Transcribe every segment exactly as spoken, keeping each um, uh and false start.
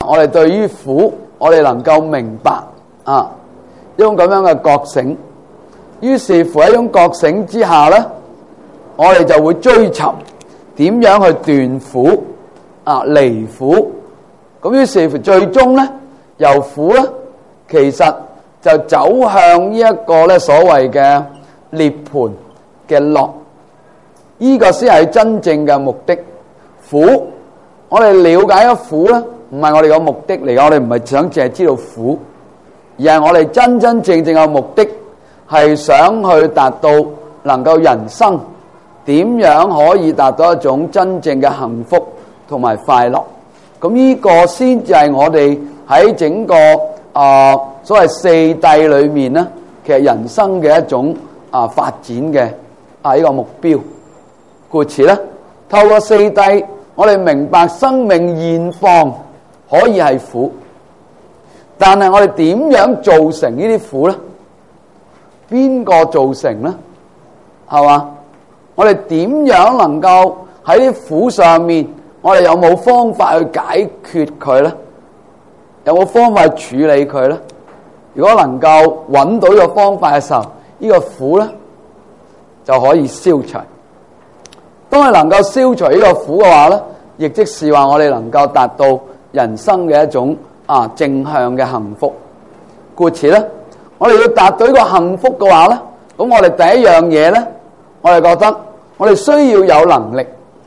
我哋對於苦，我哋能夠明白啊一種咁樣嘅覺醒。於是乎喺一種覺醒之下咧，我哋就會追尋點樣去斷苦啊離苦。咁於是乎最終咧，由苦咧其實就走向呢一個咧所謂嘅涅槃嘅樂，呢個先係真正嘅目的。苦，我哋了解咗苦咧，唔係我哋個目的嚟嘅，我哋唔係想淨係知道苦，而係我哋真真正正嘅目的係想去達到能夠人生點樣可以達到一種真正嘅幸福同埋快樂。咁呢個先至係我哋喺整個啊、呃、所謂四諦裏面咧，其實人生嘅一種啊、呃、發展嘅啊呢個目標。故此咧，透過四諦，我哋明白生命現況可以係苦，但係我哋點樣造成呢啲苦咧？邊個造成咧？係嘛？我哋點樣能夠喺啲苦上面，我哋有冇方法去解決佢咧？有冇方法去處理佢咧？如果能夠揾到呢個方法嘅時候，呢個苦咧就可以消除。當係能夠消除呢個苦嘅話咧，亦即是話我哋能夠達到人生嘅一種啊正向嘅幸福。故此咧，我哋要達到呢個幸福嘅話咧，咁我哋第一樣嘢咧，我哋覺得我哋需要有能力。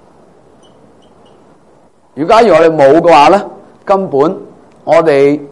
如果假如我哋冇嘅話咧，根本我哋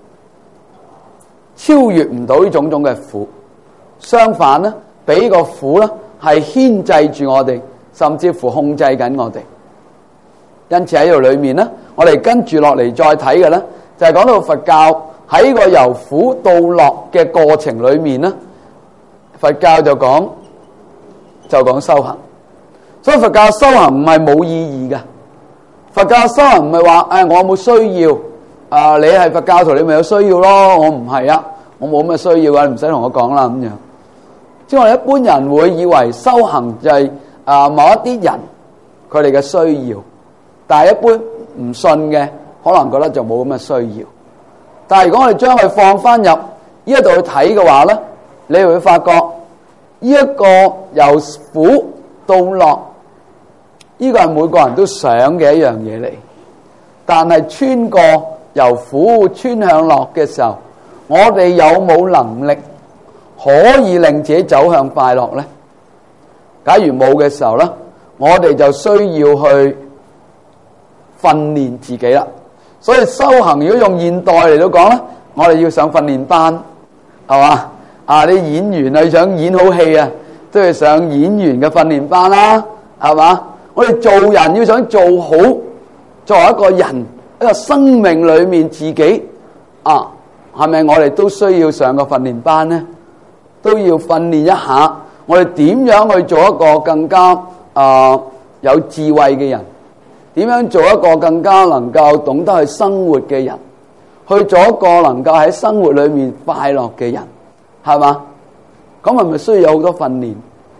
超越唔到呢種種嘅苦。相反咧，俾呢個苦咧係牽制住我哋，甚至乎控制緊我哋。因此喺呢度裏面咧，我哋跟住落嚟再睇嘅咧，就係講到佛教喺個由苦到樂嘅過程裏面咧，佛教就講就講修行。所以佛教修行唔係冇意義嘅。佛教修行唔係話誒我有冇需要啊、呃？你係佛教徒，你咪有需要咯。我唔係啊，我冇咁嘅需要啊，你唔使同我講啦咁樣。即係我哋一般人會以為修行就係、是、啊、呃、某一啲人佢哋嘅需要，但係一般唔信嘅可能覺得就冇咁嘅需要。但係如果我哋將佢放翻入呢一度去睇嘅話咧，你會發覺呢一個由苦到樂，呢個係每個人都想嘅一樣嘢嚟。但係穿過由苦穿向樂嘅時候，我哋有冇能力可以令自己走向快樂呢？假如冇嘅時候呢，我哋就需要去訓練自己啦。所以修行如果用現代嚟到講呢，我哋要上訓練班，係嘛？啊，啲演員啊想演好戲啊，都要上演員嘅訓練班啦，係嘛？我哋做人要想做好，作為一個人一個生命裏面自己啊，係咪我哋都需要上個訓練班呢？都要訓練一下，我哋點樣去做一個更加啊、呃、有智慧嘅人？點樣做一個更加能夠懂得去生活嘅人？去做一個能夠喺生活裏面快樂嘅人，係嘛？咁係咪需要有好多訓練？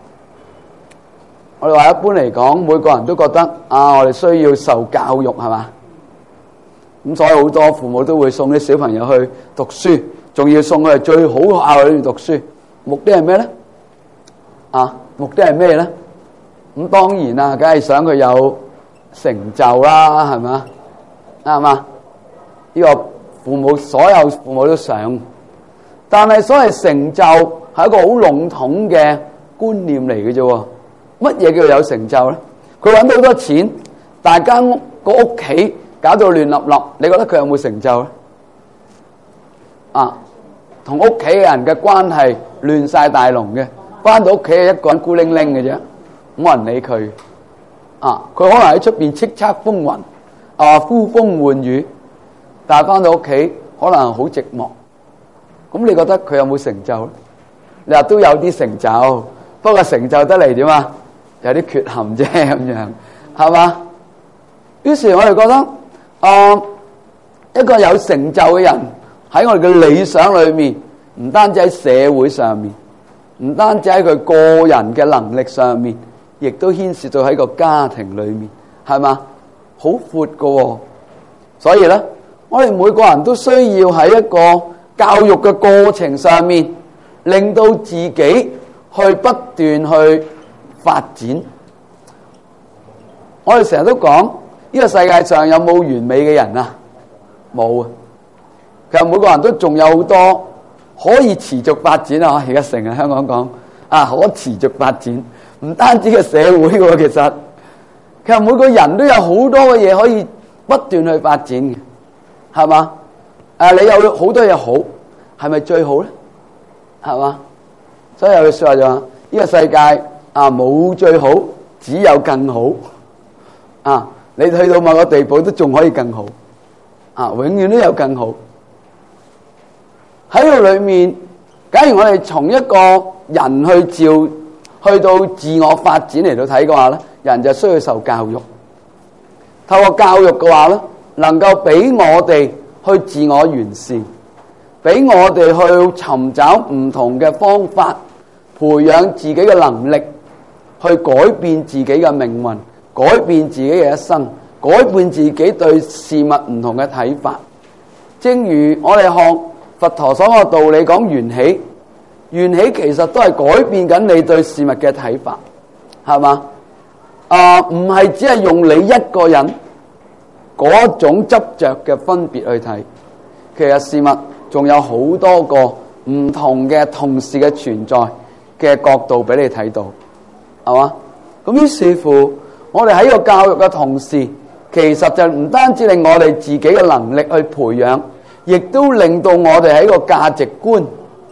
我哋話一般嚟講，每個人都覺得啊，我哋需要受教育，係嘛？咁所以好多父母都會送啲小朋友去讀書，仲要送佢去最好學校裏面讀書。目的係咩咧？啊，目的係咩咧？咁當然啦，梗係想佢有成就啦，係嘛？啱嘛？呢個父母所有父母都想，但係所謂成就係一個好籠統嘅觀念嚟嘅啫。乜嘢叫做有成就咧？佢揾到好多錢，但係間屋個屋企搞到亂立立，你覺得佢有冇成就咧？啊，同屋企嘅人嘅關係亂晒大龍嘅，翻到屋企係一個人孤零零嘅啫，冇人理佢。啊，佢可能喺出邊叱咤風雲，啊呼風喚雨，但係翻到屋企可能好寂寞。咁你覺得佢有冇成就咧？你話都有啲成就，不過成就得嚟點啊？有啲缺陷啫，咁樣係嘛？於是我哋覺得，啊、呃、一個有成就嘅人喺我哋嘅理想裏面，唔單止喺社會上面，唔單止喺佢個人嘅能力上面，亦都牽涉到喺個家庭裏面，係嘛？好闊㗎喎。所以咧， 我哋每個人都需要喺一個教育嘅過程上面，令到自己去不斷去發展。我哋成日都講，呢個世界上有冇完美嘅人啊？冇啊！其實每個人都仲有好多可以持續發展啊！而家成日香港講啊，可持續發展，唔單止個社會喎，其實其實每個人都有好多嘅嘢可以不斷去發展嘅，係嘛？誒，你有好多嘢好，係咪最好咧？係嘛？所以有句說話就話：呢個世界啊，冇最好，只有更好。啊，你去到某個地步都仲可以更好。啊，永遠都有更好。喺度裏面，假如我哋從一個人去照去到自我發展嚟到睇嘅話咧，人就需要受教育。透過教育嘅話咧，能夠俾我哋去自我完善，俾我哋去尋找唔同嘅方法，培養自己嘅能力，去改變自己嘅命運，改變自己嘅一生，改變自己對事物唔同嘅睇法。正如我哋學佛陀所講嘅道理，講緣起，緣起其實都係改變緊你對事物嘅睇法，係嘛？啊，唔係只係用你一個人嗰種執着嘅分別去睇，其實事物仲有好多個唔同嘅同時嘅存在嘅角度俾你睇到，係嘛？咁於是乎，我哋喺個教育嘅同時，其實就唔單止令我哋自己嘅能力去培養，亦都令到我哋喺個價值觀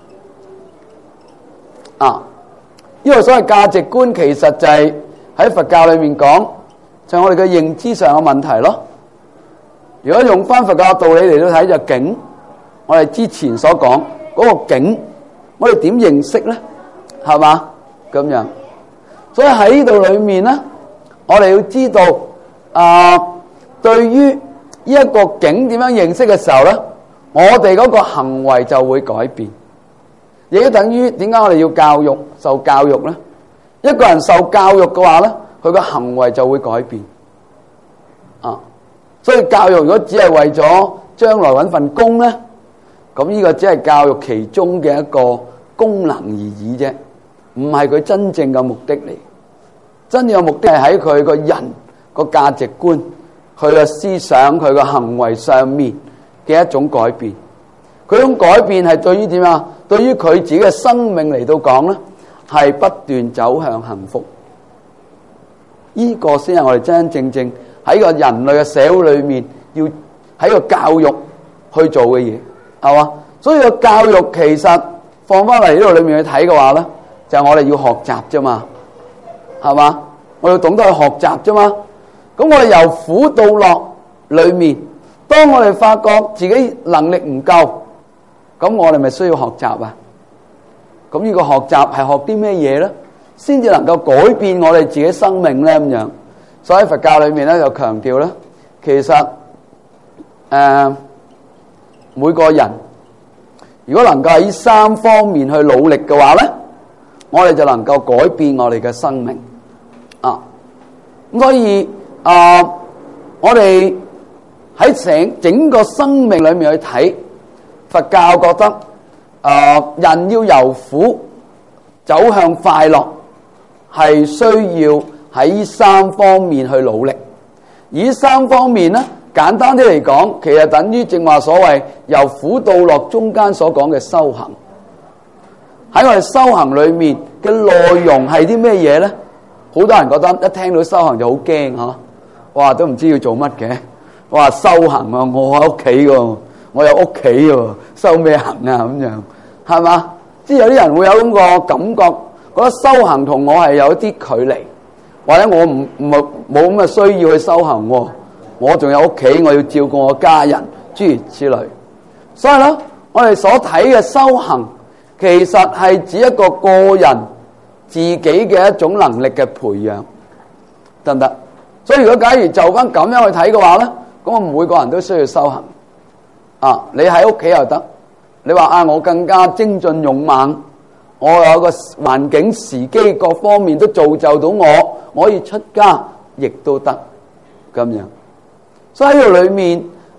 啊，呢個所謂價值觀其實就係喺佛教裏面講，就係我哋嘅認知上嘅問題咯。如果用翻佛教嘅道理嚟到睇，就境，我哋之前所講嗰個境，我哋點認識咧？係嘛？咁樣，所以喺呢度裏面咧，我哋要知道啊，對於呢一個境點樣認識嘅時候咧，我哋嗰個行為就會改變，亦都等於點解我哋要教育、受教育咧？一個人受教育嘅話咧，佢個行為就會改變啊。所以教育如果只係為咗將來搵份工咧，咁呢個只係教育其中嘅一個功能而已啫，唔係佢真正嘅目的嚟。真正嘅目的係喺佢個人個價值觀、佢嘅思想、佢嘅行為上面嘅一種改變。佢種改變係對於點啊？對於佢自己嘅生命嚟到講咧，係不斷走向幸福。呢個先係我哋真真正正喺個人類嘅社會裏面要喺個教育去做嘅嘢，係嘛？所以個教育其實放翻嚟呢度裏面去睇嘅話咧，就係我哋要學習啫嘛，係嘛？我要懂得去學習啫嘛。咁我哋由苦到樂裏面，當我哋發覺自己能力唔夠，咁我哋咪需要學習啊。咁呢個學習係學啲咩嘢咧？先至能夠改變我哋自己生命咧咁樣。所以喺佛教裏面咧就強調咧，其實誒、呃、每個人如果能夠喺三方面去努力嘅話咧，我哋就能夠改變我哋嘅生命啊。咁所以啊、呃，我哋喺整整個生命裏面去睇，佛教覺得啊、呃，人要由苦走向快樂，係需要喺三方面去努力。而三方面咧，簡單啲嚟講，其實等於正話所謂由苦到樂中間所講嘅修行。喺我哋修行裏面嘅內容係啲咩嘢咧？好多人覺得一聽到修行就好驚吓，哇都唔知要做乜嘅。哇修行啊，我喺屋企噶，我有屋企噶，修咩行啊咁樣，係嘛？即係有啲人會有咁個感覺，覺得修行同我係有一啲距離，或者我唔唔係冇咁嘅需要去修行喎，我仲有屋企，我要照顧我家人，諸如此類。所以咧，我哋所睇嘅修行，其實係指一個個人自己嘅一種能力嘅培養，得唔得？所以如果假如就翻咁樣去睇嘅話咧，咁我每個人都需要修行。啊，你喺屋企又得，你話啊，我更加精進勇猛，我有個環境時機各方面都造就到我，我可以出家，亦都得咁樣。所以喺度裏面，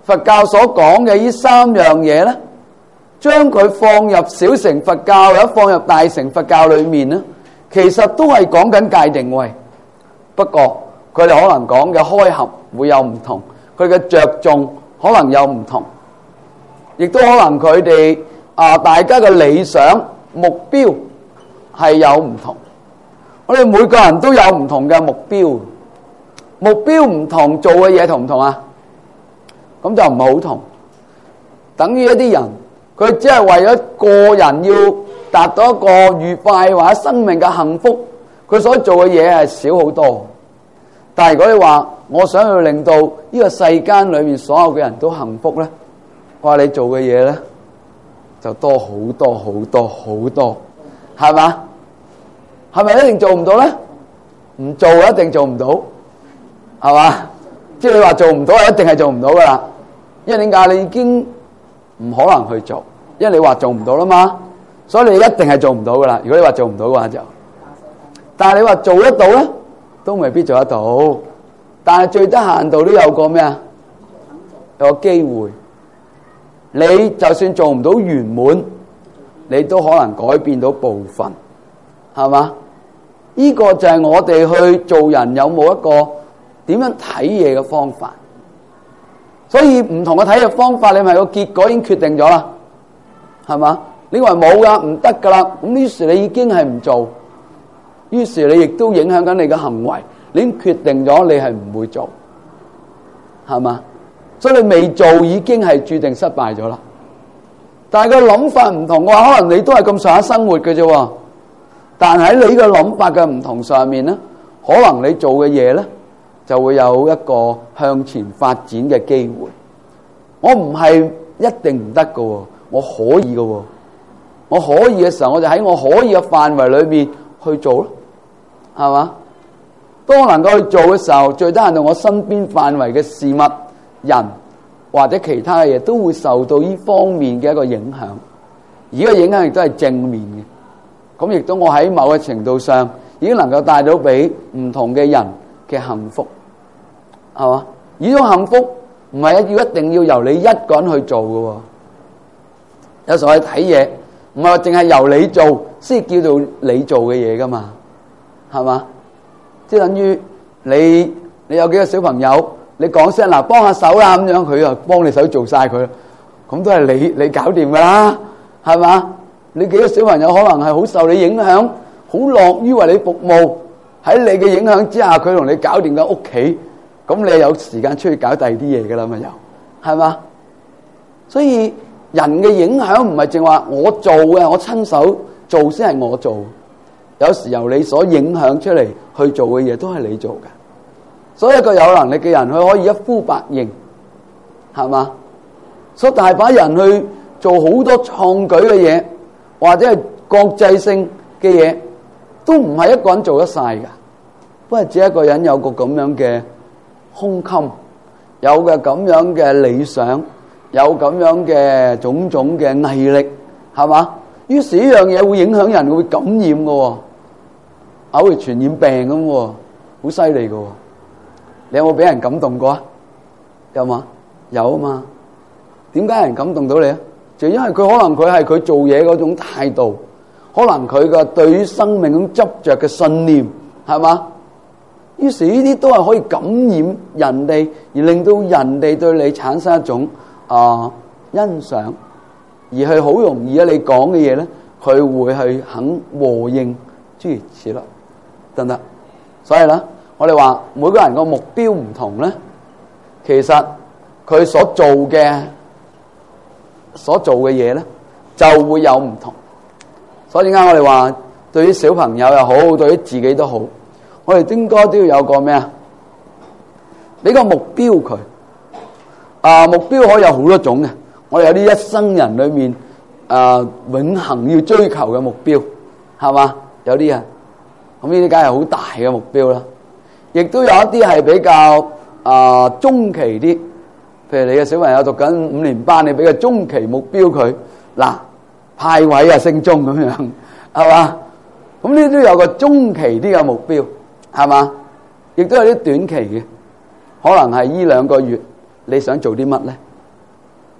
佛教所講嘅呢三樣嘢咧，將佢放入小乘佛教或者放入大乘佛教裏面咧，其實都係講緊界定位。不過佢哋可能講嘅開合會有唔同，佢嘅着重可能有唔同，亦都可能佢哋啊大家嘅理想目標係有唔同。我哋每個人都有唔同嘅目標，目標唔同，做嘅嘢同唔同啊？咁就唔係好同。等於一啲人，佢只係為咗個人要達到一個愉快或者生命嘅幸福，佢所做嘅嘢係少好多。但係如果你話我想要令到呢個世間裏面所有嘅人都幸福咧，話你做嘅嘢咧就多好多好多好多，係嘛？係咪一定做唔到咧？唔做一定做唔到，係嘛？即係你話做唔到，一定係做唔到噶啦。因為點解？你已經唔可能去做，因為你話做唔到啦嘛，所以你一定係做唔到噶啦。如果你話做唔到嘅話就，但係你話做得到咧，都未必做得到。但係最低限度都有個咩啊？有個機會。你就算做唔到圓滿，你都可能改變到部分，係嘛？呢個就係我哋去做人有冇一個點樣睇嘢嘅方法。所以唔同嘅睇嘅方法，你咪個結果已經決定咗啦，係嘛？你話冇噶，唔得噶啦，咁於是你已經係唔做，於是你亦都影響緊你嘅行為，你已經決定咗你係唔會做，係嘛？所以你未做已經係注定失敗咗啦。但係個諗法唔同嘅話，可能你都係咁上下生活嘅啫。但喺你個諗法嘅唔同上面咧，可能你做嘅嘢咧就會有一個向前發展嘅機會。我唔係一定唔得嘅，我可以嘅。我可以嘅時候，我就喺我可以嘅範圍裏面去做咯，係嘛？當我能夠去做嘅時候，最低限度我身邊範圍嘅事物、人或者其他嘅嘢都會受到呢方面嘅一個影響，而呢個影響亦都係正面嘅。咁亦都我喺某個程度上已經能夠帶到俾唔同嘅人嘅幸福，係嘛？呢種幸福唔係要一定要由你一個人去做嘅。有時候去睇嘢，唔係話淨係由你做先叫做你做嘅嘢噶嘛，係嘛？即係等於你你有幾個小朋友，你講聲嗱幫下手啦咁樣，佢又幫你手做晒佢，咁都係你你搞掂噶啦，係嘛？你幾個小朋友可能係好受你影響，好樂於為你服務，喺你嘅影響之下，佢同你搞掂緊屋企，咁你又有時間出去搞第二啲嘢噶啦嘛？又係嘛？所以人嘅影響唔係淨話我做嘅，我親手做先係我做，有時由你所影響出嚟去做嘅嘢都係你做嘅。所以一個有能力嘅人，佢可以一呼百應，係嘛？所以大把人去做好多創舉嘅嘢，或者係國際性嘅嘢，都唔係一個人做得晒㗎。不過只一個人有個咁樣嘅胸襟，有嘅咁樣嘅理想，有咁樣嘅種種嘅毅力，係嘛？於是呢樣嘢會影響人，會感染㗎，好似傳染病咁，好犀利㗎。你有冇俾人感動過啊？有嘛？有啊嘛？點解人感動到你啊？就因為佢可能佢係佢做嘢嗰種態度，可能佢嘅對於生命咁執着嘅信念，係嘛？於是呢啲都係可以感染人哋，而令到人哋對你產生一種啊、呃、欣賞，而係好容易啊！你講嘅嘢咧，佢會去肯和應，諸如此類，得唔得？所以咧，我哋話每個人個目標唔同咧，其實佢所做嘅所做嘅嘢咧，就會有唔同。所以點解我哋話對於小朋友又好，對於自己都好，我哋應該都要有個咩啊？俾個目標佢。啊，目標可以有好多種嘅。我哋有啲一生人裏面啊，永恆要追求嘅目標，係嘛？有啲人咁呢啲梗係好大嘅目標啦。亦都有一啲係比較啊、呃、中期啲，譬如你嘅小朋友讀緊五年班，你俾個中期目標佢，嗱派位啊升中咁樣，係嘛？咁呢都有個中期啲嘅目標，係嘛？亦都有啲短期嘅，可能係呢兩個月你想做啲乜咧？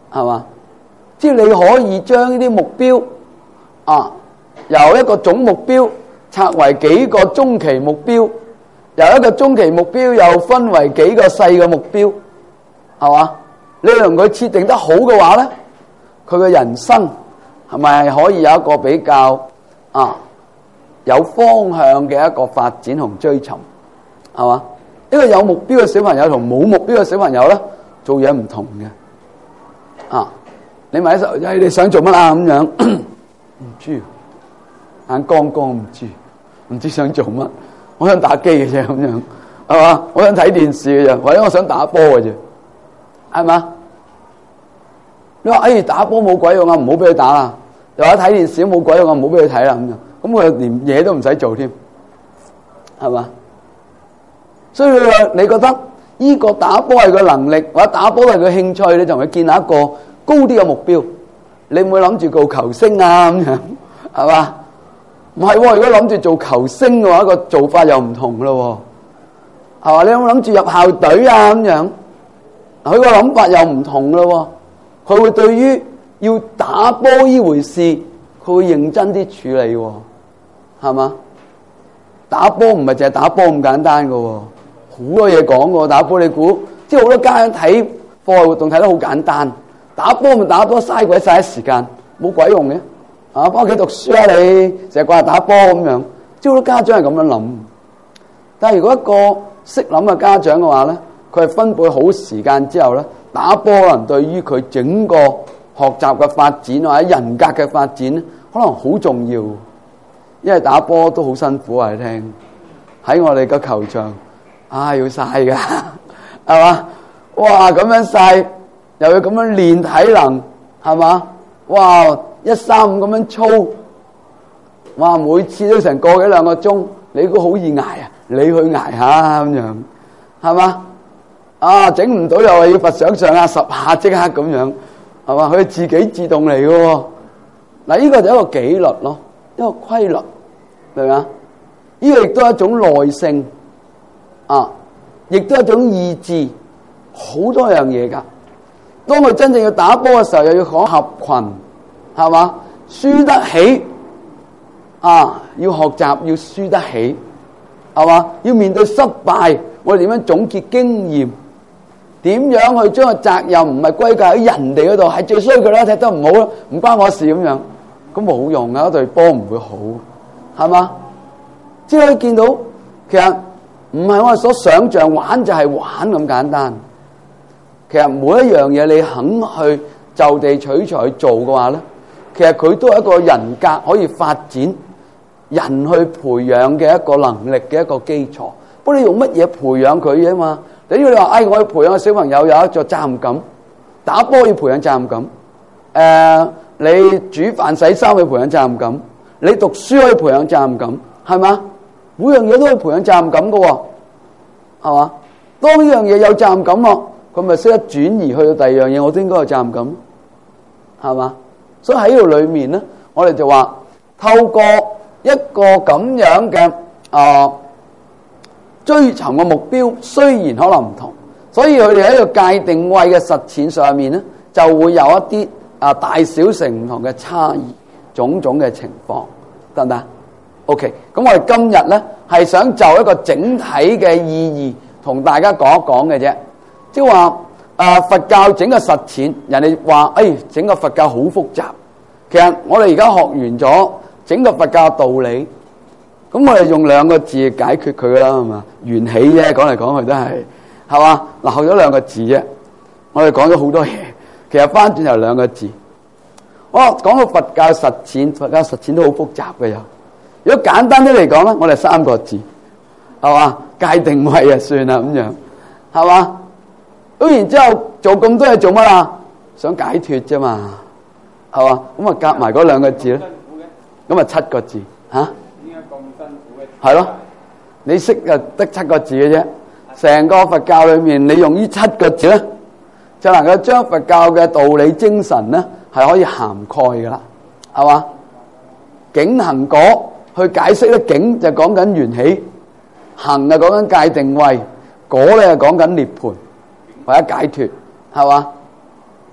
係嘛？即係你可以將呢啲目標啊，由一個總目標拆為幾個中期目標，由一個中期目標又分為幾個細嘅目標，係嘛？你同佢設定得好嘅話咧，佢嘅人生係咪可以有一個比較啊有方向嘅一個發展同追尋，係嘛？一個有目標嘅小朋友同冇目標嘅小朋友咧，做嘢唔同嘅。啊，你問啲細路仔你想做乜啊？咁樣唔知，眼光光唔知，唔知想做乜。我想打機嘅啫，咁樣係嘛？我想睇電視嘅啫，或者我想打波嘅啫，係嘛？你話哎打波冇鬼用啊，唔好俾佢打啦。又話睇電視都冇鬼用啊，唔好俾佢睇啦。咁樣，咁佢連嘢都唔使做添，係嘛？所以你覺得呢個打波係個能力，或者打波係個興趣，你就同佢建立一個高啲嘅目標。你唔會諗住做球星啊咁樣，係嘛？唔係喎，如果諗住做球星嘅話，個做法又唔同咯，係嘛？你有冇諗住入校隊啊咁樣？佢個諗法又唔同咯。佢會對於要打波呢回事，佢會認真啲處理，係嘛？打波唔係淨係打波咁簡單㗎，好多嘢講㗎。打波你估，即係好多家長睇課外活動睇得好簡單，打波咪打波，嘥鬼晒時間，冇鬼用嘅。啊，翻屋企讀書啊，你成日掛住打波咁樣，即係好多家長係咁樣諗。但係如果一個識諗嘅家長嘅話咧，佢係分配好時間之後咧，打波可能對於佢整個學習嘅發展或者人格嘅發展咧，可能好重要。因為打波都好辛苦啊！你聽喺我哋個球場啊，要曬噶，係嘛？哇，咁樣曬又要咁樣練體能，係嘛？哇，一三五咁樣操，哇，每次都成個幾兩個鐘，你估好易捱啊？你去捱下咁樣，係嘛？啊，整唔到又係要罰上上啊，十下即刻咁樣，係嘛？佢自己自動嚟嘅喎。嗱，呢個就係一個紀律咯。一個規律，明嘛？呢個亦都係一種耐性，啊，亦都係一種意志，好多樣嘢噶。當佢真正要打波嘅時候，又要講合群，係嘛？輸得起，啊，要學習要輸得起，係嘛？要面對失敗，我哋點樣總結經驗？點樣去將個責任唔係歸咎喺人哋嗰度，係最衰佢啦，踢得唔好啦，唔關我事咁樣。咁冇用啊！嗰隊波唔會好，係嘛？即係可以見到，其實唔係我哋所想象玩就係玩咁簡單。其實每一樣嘢你肯去就地取材去做嘅話咧，其實佢都係一個人格可以發展、人去培養嘅一個能力嘅一個基礎。不過你用乜嘢培養佢嘅嘛？你要你話，哎，我要培養個小朋友有一個責任感，打波要培養責任感，誒、呃。你煮飯洗衫可以培養責任感，你讀書可以培養責任感，係嘛？每樣嘢都可以培養責任感噶，係嘛？當呢樣嘢有責任感咯，佢咪識得轉移去到第二樣嘢，我都應該有責任感，係嘛？所以喺呢度裏面咧，我哋就話透過一個咁樣嘅啊、呃、追尋嘅目標，雖然可能唔同，所以佢哋喺個界定位嘅實踐上面咧，就會有一啲。啊，大小成唔同嘅差異，種種嘅情況，得唔得 ？OK，咁我哋今日咧係想就一個整體嘅意義同大家講一講嘅啫，即係話啊佛教整個實踐，人哋話誒整個佛教好複雜，其實我哋而家學完咗整個佛教道理，咁我哋用兩個字解決佢啦，係嘛？緣起啫，講嚟講去都係，係嘛？嗱，學咗兩個字啫，我哋講咗好多嘢。其實翻轉頭兩個字，我講到佛教實踐，佛教實踐都好複雜嘅。有如果簡單啲嚟講咧，我哋三個字，係嘛？界定位啊，算啦咁樣，係嘛？咁然之後做咁多嘢做乜啊？想解脫啫嘛，係嘛？咁啊夾埋嗰兩個字咧，咁啊七個字吓？點解咁辛苦嘅？係咯，你識啊得七個字嘅啫，成個佛教裏面，你用呢七個字咧，就能夠將佛教嘅道理精神咧，係可以涵蓋噶啦，係嘛？境行果去解釋咧，境就講緊緣起，行就講緊界定位，果咧就講緊涅槃或者解脫，係嘛？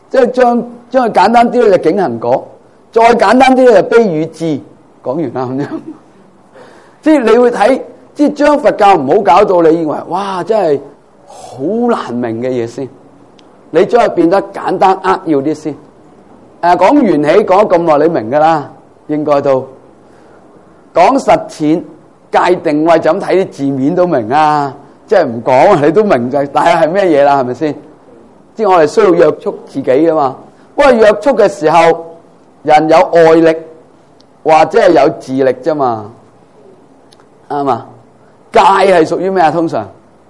即係將將佢簡單啲咧就景行果，再簡單啲咧就悲與智。講完啦咁樣，即係你會睇，即係將佛教唔好搞到你認為哇真係好難明嘅嘢先，你將佢變得簡單扼要啲先。誒講緣起講咗咁耐，你明㗎啦，應該都講實踐界定位就咁睇啲字面都明啊，即係唔講你都明就係大概係咩嘢啦，係咪先？即係我哋需要約束自己㗎嘛。不過約束嘅時候，人有外力或者係有自力啫嘛，啱嘛？戒係屬於咩啊？通常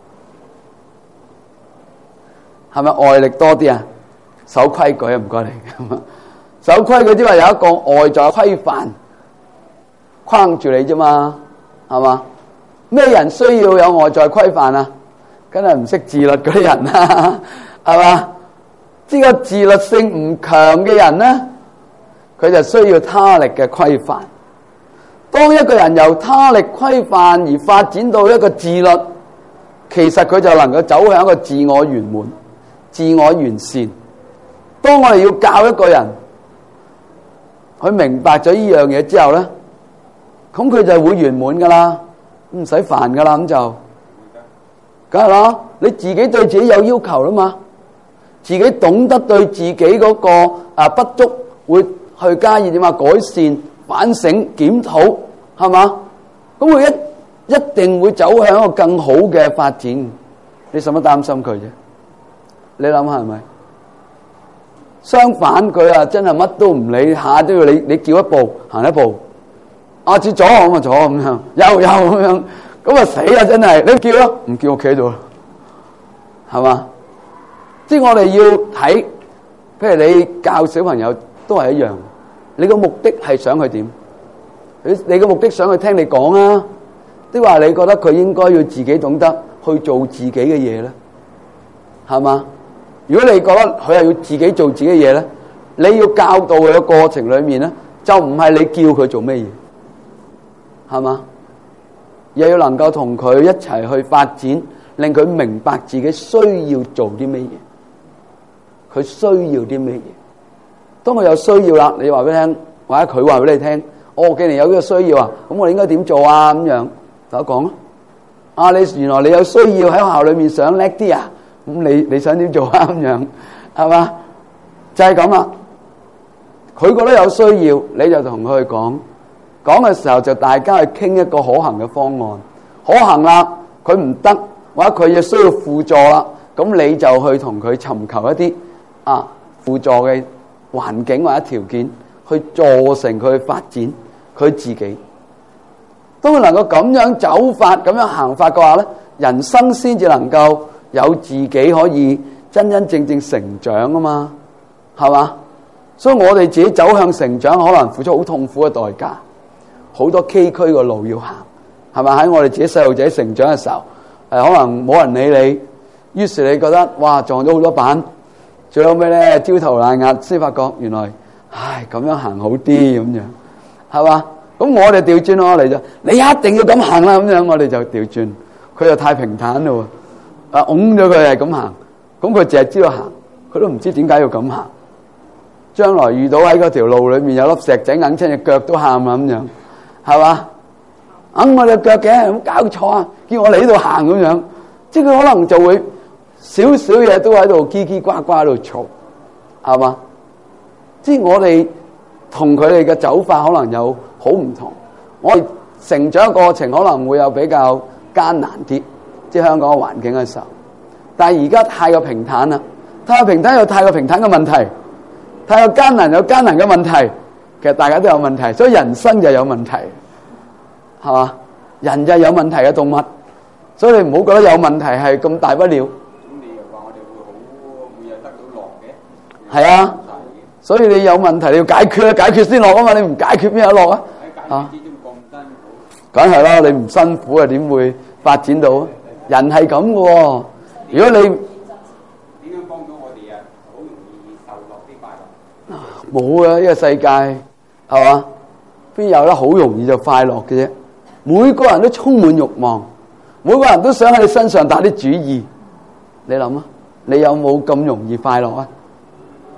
係咪外力多啲啊？守規矩啊，唔該你。守規矩即係有一個外在規範框住你啫嘛，係嘛？咩人需要有外在規範啊？梗係唔識自律嗰啲人啦，係嘛？呢個自律性唔強嘅人咧，佢就需要他力嘅規範。當一個人由他力規範而發展到一個自律，其實佢就能夠走向一個自我圓滿、自我完善。當我哋要教一個人，佢明白咗呢樣嘢之後咧，咁佢就會圓滿噶啦，唔使煩噶啦，咁就梗係啦。你自己對自己有要求啦嘛，自己懂得對自己嗰個啊不足會去加以點啊改善、反省、檢討，係嘛？咁佢一一定會走向一個更好嘅發展。你使乜擔心佢啫？你諗下係咪？相反，佢啊真係乜都唔理，下都要你你叫一步行一步，啊至左咁啊左咁樣，右右咁樣，咁啊死啦真係！你叫咯，唔叫我企喺度啦，係嘛？即係我哋要睇，譬如你教小朋友都係一樣，你個目的係想佢點？你你個目的想佢聽你講啊，即係話你覺得佢應該要自己懂得去做自己嘅嘢咧，係嘛？如果你覺得佢係要自己做自己嘅嘢咧，你要教導佢嘅過程裏面咧，就唔係你叫佢做咩嘢，係嘛？又要能夠同佢一齊去發展，令佢明白自己需要做啲咩嘢，佢需要啲咩嘢。當佢有需要啦，你話俾佢聽，或者佢話俾你聽，哦，既然有呢個需要啊，咁我哋應該點做啊？咁樣就講咯。啊，你原來你有需要喺學校裏面想叻啲啊？咁你你想點做啊？咁樣係嘛？就係咁啦。佢覺得有需要，你就同佢去講。講嘅時候就大家去傾一個可行嘅方案。可行啦，佢唔得，或者佢亦需要輔助啦，咁你就去同佢尋求一啲啊輔助嘅環境或者條件，去助成佢發展佢自己。當佢能夠咁樣走法、咁樣行法嘅話咧，人生先至能夠有自己可以真真正正成長啊嘛，係嘛？所以我哋自己走向成長，可能付出好痛苦嘅代價，好多崎嶇嘅路要行，係咪？喺我哋自己細路仔成長嘅時候，誒可能冇人理你，於是你覺得哇撞咗好多板，最後尾咧焦頭爛額，先發覺原來唉咁樣行好啲咁樣，係嘛？咁我哋調轉落嚟就，你一定要咁行啦咁樣，我哋就調轉，佢就太平坦咯。啊，拱咗佢係咁行，咁佢淨係知道行，佢都唔知點解要咁行。將來遇到喺嗰條路裏面有粒石仔硬親隻腳都喊啦咁樣，係嘛？硬我隻腳嘅，冇搞錯啊！叫我嚟呢度行咁樣，即係佢可能就會少少嘢都喺度嘰嘰呱呱喺度嘈，係嘛？即係我哋同佢哋嘅走法可能有好唔同，我哋成長過程可能會有比較艱難啲。即係香港嘅環境嘅時候，但係而家太過平坦啦，太過平坦有太過平坦嘅問題，太過艱難有艱難嘅問題，其實大家都有問題，所以人生就有問題，係嘛？人就係有問題嘅動物，所以你唔好覺得有問題係咁大不了。咁你又話我哋會好每日得到樂嘅？係啊，所以你有問題你要解決啊，解決先落啊嘛，你唔解決邊有落啊？喺解決之中咁辛苦，梗係啦，你唔辛苦啊點會發展到啊？人係咁嘅喎，如果你點樣幫到我哋啊？好容易受落啲快樂。冇啊，呢個世界係嘛？邊有得好容易就快樂嘅啫？每個人都充滿慾望，每個人都想喺你身上打啲主意。你諗啊？你有冇咁容易快樂啊？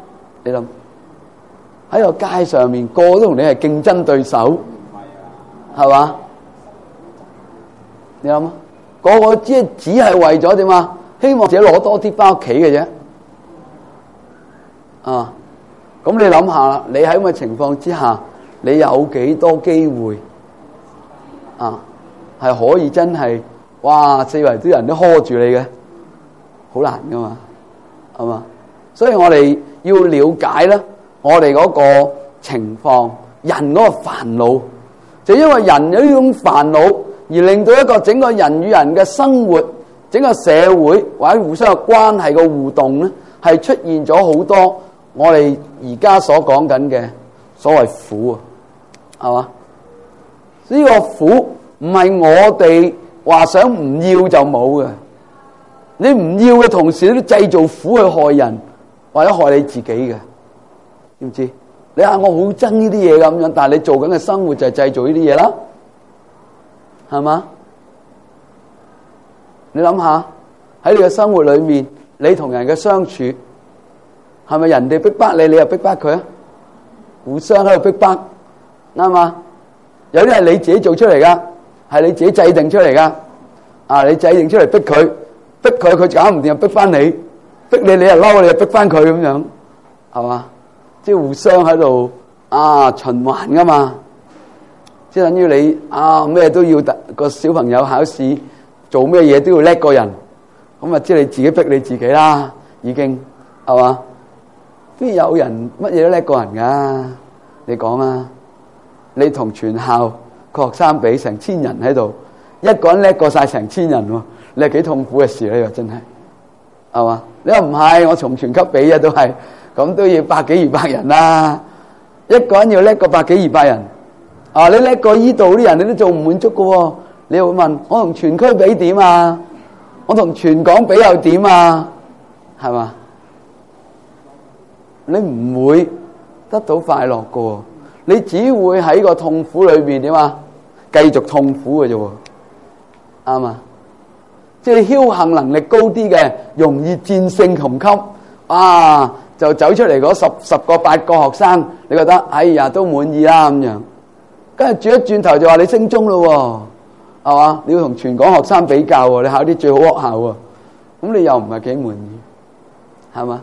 你諗喺個街上面，個個都同你係競爭對手，係嘛？你諗啊？個個只係只係為咗點啊？希望自己攞多啲翻屋企嘅啫。啊，咁你諗下啦，你喺咁嘅情況之下，你有幾多機會啊？係可以真係哇，四圍啲人都呵住你嘅，好難噶嘛，係嘛？所以我哋要了解咧，我哋嗰個情況，人嗰個煩惱，就因為人有呢種煩惱，而令到一個整個人與人嘅生活，整個社會或者互相嘅關係嘅互動咧，係出現咗好多我哋而家所講緊嘅所謂苦啊，係嘛？呢個苦唔係我哋話想唔要就冇嘅，你唔要嘅同時，你都製造苦去害人或者害你自己嘅，知唔知？你話我好憎呢啲嘢咁樣，但係你做緊嘅生活就係製造呢啲嘢啦，係嘛？你諗下喺你嘅生活裏面，你同人嘅相處係咪人哋逼迫你，你又逼迫佢啊？互相喺度逼迫，啱嘛？有啲係你自己做出嚟噶，係你自己制定出嚟噶。啊，你制定出嚟逼佢，逼佢佢搞唔掂又逼翻你，逼你你又嬲，你又逼翻佢咁樣，係嘛？即係互相喺度啊循環噶嘛。即係等於你啊咩都要個小朋友考試，做咩嘢都要叻過人，咁啊即係你自己逼你自己啦，已經係嘛？邊有人乜嘢都叻過人噶？你講啊！你同全校個學生比，成千人喺度，一個人叻過晒成千人喎，你係幾痛苦嘅事呢？真係係嘛？你話唔係，我從全級比啊，都係咁都要百幾二百人啦，一個人要叻過百幾二百人啊！你叻過依度啲人，你都做唔滿足噶喎。你會問我同全區比點啊？我同全港比又點啊？係嘛？你唔會得到快樂噶喎，你只會喺個痛苦裏邊點啊？繼續痛苦嘅啫喎，啱嘛？即係僥倖能力高啲嘅，容易戰勝同級啊！就走出嚟嗰十十個八個學生，你覺得哎呀都滿意啦咁樣，跟住轉一轉頭就話你升中咯喎，係嘛？你要同全港學生比較喎，你考啲最好學校喎，咁你又唔係幾滿意，係嘛？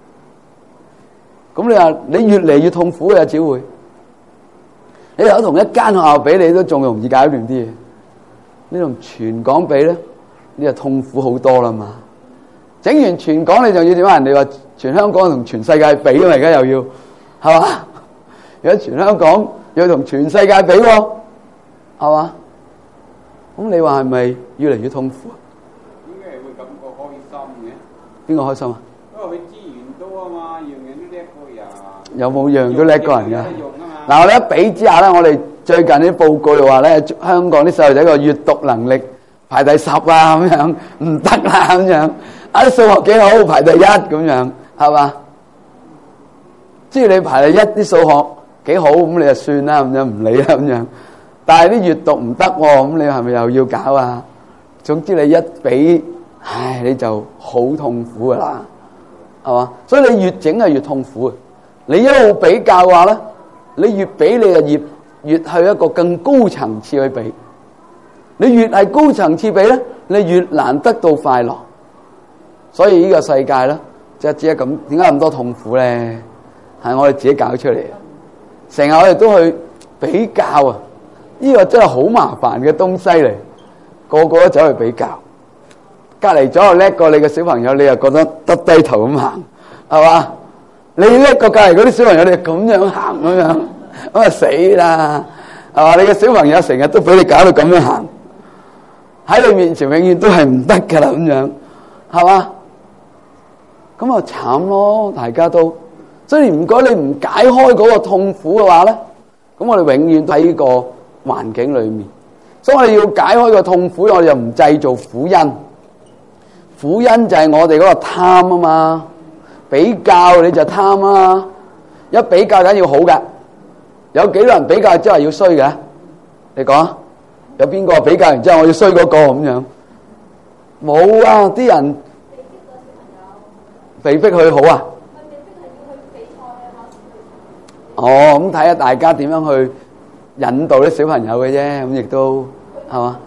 咁你話你越嚟越痛苦嘅，只會你有同一間學校比，你都仲容易搞掂啲嘢。你同全港比咧，你就痛苦好多啦嘛。整完全港，你就要點啊？人哋話全香港同全世界比啊嘛，而家又要係嘛？如果全香港要同全世界比喎，係嘛？咁你話係咪越嚟越痛苦啊？ 點解會感覺開心嘅？ 邊個開心啊？ 因為佢資源多啊嘛，樣樣都叻過人。 有冇樣都叻過人㗎？ 用啊嘛。 嗱，我哋一比之下咧，我哋最近啲報告就話咧，香港啲細路仔個閱讀能力排第十啊，咁樣唔得啦，咁樣啊啲數學幾好，排第一咁樣，係嘛？即係你排第一啲數學幾好，咁你就算啦，咁樣唔理啦，咁樣。但係啲閱讀唔得喎，咁你係咪又要搞啊？總之你一比，唉，你就好痛苦噶啦，係嘛？所以你越整係越痛苦啊！你一路比較嘅話咧，你越比你就越越去一個更高層次去比。你越係高層次比咧，你越難得到快樂。所以呢個世界咧，即係只係咁，點解咁多痛苦咧？係我哋自己搞出嚟，成日我哋都去比較啊！呢個真係好麻煩嘅東西嚟，個個都走去比較。隔離左右叻過你嘅小朋友，你又覺得耷低頭咁行，係嘛？你叻過隔離嗰啲小朋友，你咁樣行咁樣，咁啊死啦，係嘛？你嘅小朋友成日都俾你搞到咁樣行，喺你面前永遠都係唔得㗎啦，咁樣係嘛？咁啊慘咯，大家都。所以如果你唔解開嗰個痛苦嘅話咧，咁我哋永遠喺呢個環境裏面。所以我哋要解開個痛苦，我哋就唔製造苦因。苦因就係我哋嗰個貪啊嘛，比較你就貪啊，一比較梗要好㗎。有幾多人比較之後要衰嘅？你講，有邊個比較完之後我要衰嗰個咁樣？冇啊！啲人被逼佢好啊！ 哦，咁睇下大家點樣去引導啲小朋友嘅啫，咁亦都係嘛？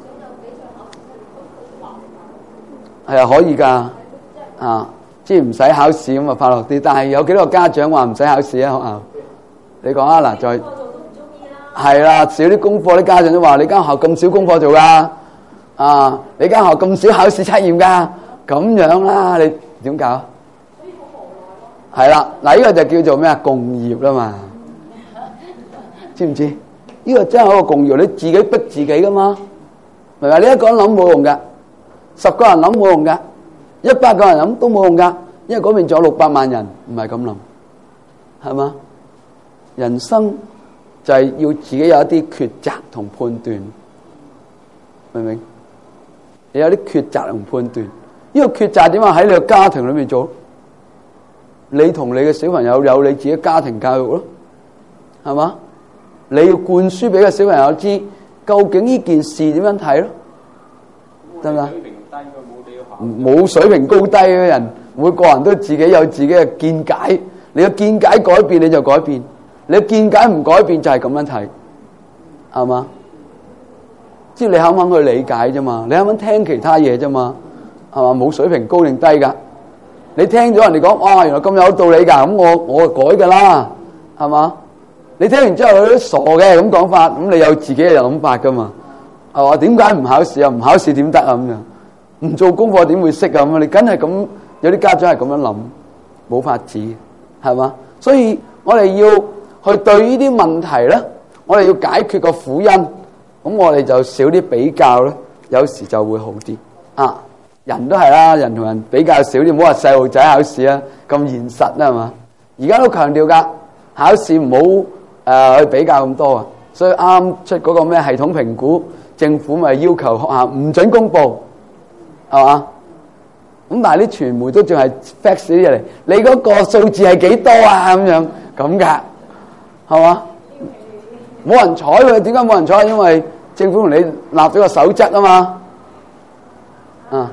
係啊，可以㗎，啊，即係唔使考試咁啊，快樂啲。但係有幾多個家長話唔使考試啊？學校，你講啊，嗱，再係啦，少啲功課，啲家長都話你間學校咁少功課做㗎，啊，你間學校咁少考試測驗㗎，咁樣啦，你點搞？係啦，嗱，呢個就叫做咩啊？共業啦嘛，知唔知？呢個真係一個共業，你自己逼自己㗎嘛，明白？你一個人諗冇用㗎。十個人諗冇用噶，一百個人諗都冇用噶，因為嗰邊仲有六百萬人唔係咁諗，係嘛？人生就係要自己有一啲抉擇同判斷，明唔明？你有啲抉擇同判斷，呢個抉擇點啊？喺你個家庭裏面做，你同你嘅小朋友有你自己家庭教育咯，係嘛？你要灌輸俾個小朋友知，究竟呢件事點樣睇咯，得唔得？冇水平高低嘅人，每個人都自己有自己嘅見解。你嘅見解改變，你就改變；你嘅見解唔改變，就係咁樣睇，係嘛？即係你肯唔肯去理解啫嘛？你肯唔肯聽其他嘢啫嘛？係嘛？冇水平高定低噶。你聽咗人哋講，哇，原來咁有道理噶，咁我我就改噶啦，係嘛？你聽完之後佢都傻嘅咁講法，咁你有自己嘅諗法噶嘛？係嘛？點解唔考試啊？唔考試點得啊？咁樣。唔做功課點會識啊？咁你梗係咁，有啲家長係咁樣諗，冇法子，係嘛？所以我哋要去對呢啲問題咧，我哋要解決個苦因，咁我哋就少啲比較咧，有時就會好啲。啊，人都係啦，人同人比較少啲，唔好話細路仔考試啊，咁現實啦，係嘛？而家都強調㗎，考試唔好誒去比較咁多啊。所以啱出嗰個咩系統評估，政府咪要求學校唔准公佈。係嘛？咁但係啲傳媒都仲係 fax 啲嘢嚟，你嗰個數字係幾多啊？咁樣咁㗎，係嘛？冇人睬佢，點解冇人睬？因為政府同你立咗個守則啊嘛。啊。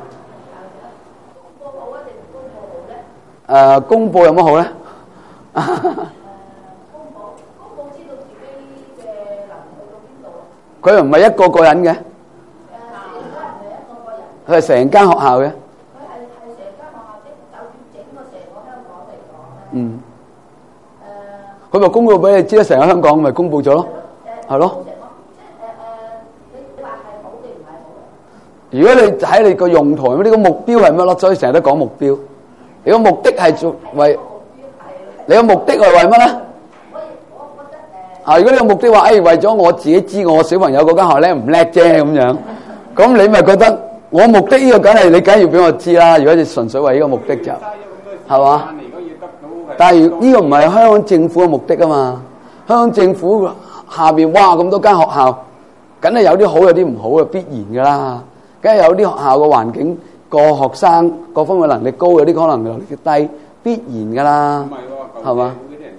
誒，公佈有乜好咧？公佈，公佈知道自己嘅能力去到邊度。佢又唔係一個個人嘅。佢係成間學校嘅。佢係係成間學校，即就算整個成個香港嚟講咧。嗯。誒。佢咪公佈俾你知啦，成個香港咪公佈咗咯。係咯。即係誒誒，你話係好定唔係好？如果你睇你個用途，呢個目標係乜咯？所以成日都講目標。你個目的係做為，你個目的係為乜咧？我我覺得誒。啊！如果你個目的話，誒為咗我自己知我小朋友嗰間學校咧唔叻啫咁樣，咁你咪覺得？我目的呢個梗係你梗係要俾我知啦。如果你純粹為呢個目的就係嘛？但係呢個唔係香港政府嘅目的啊嘛。香港政府下邊哇咁多間學校，梗係有啲好有啲唔好嘅，必然噶啦。梗係有啲學校嘅環境個學生各方面能力高，有啲可能能力低，必然噶啦。係嘛？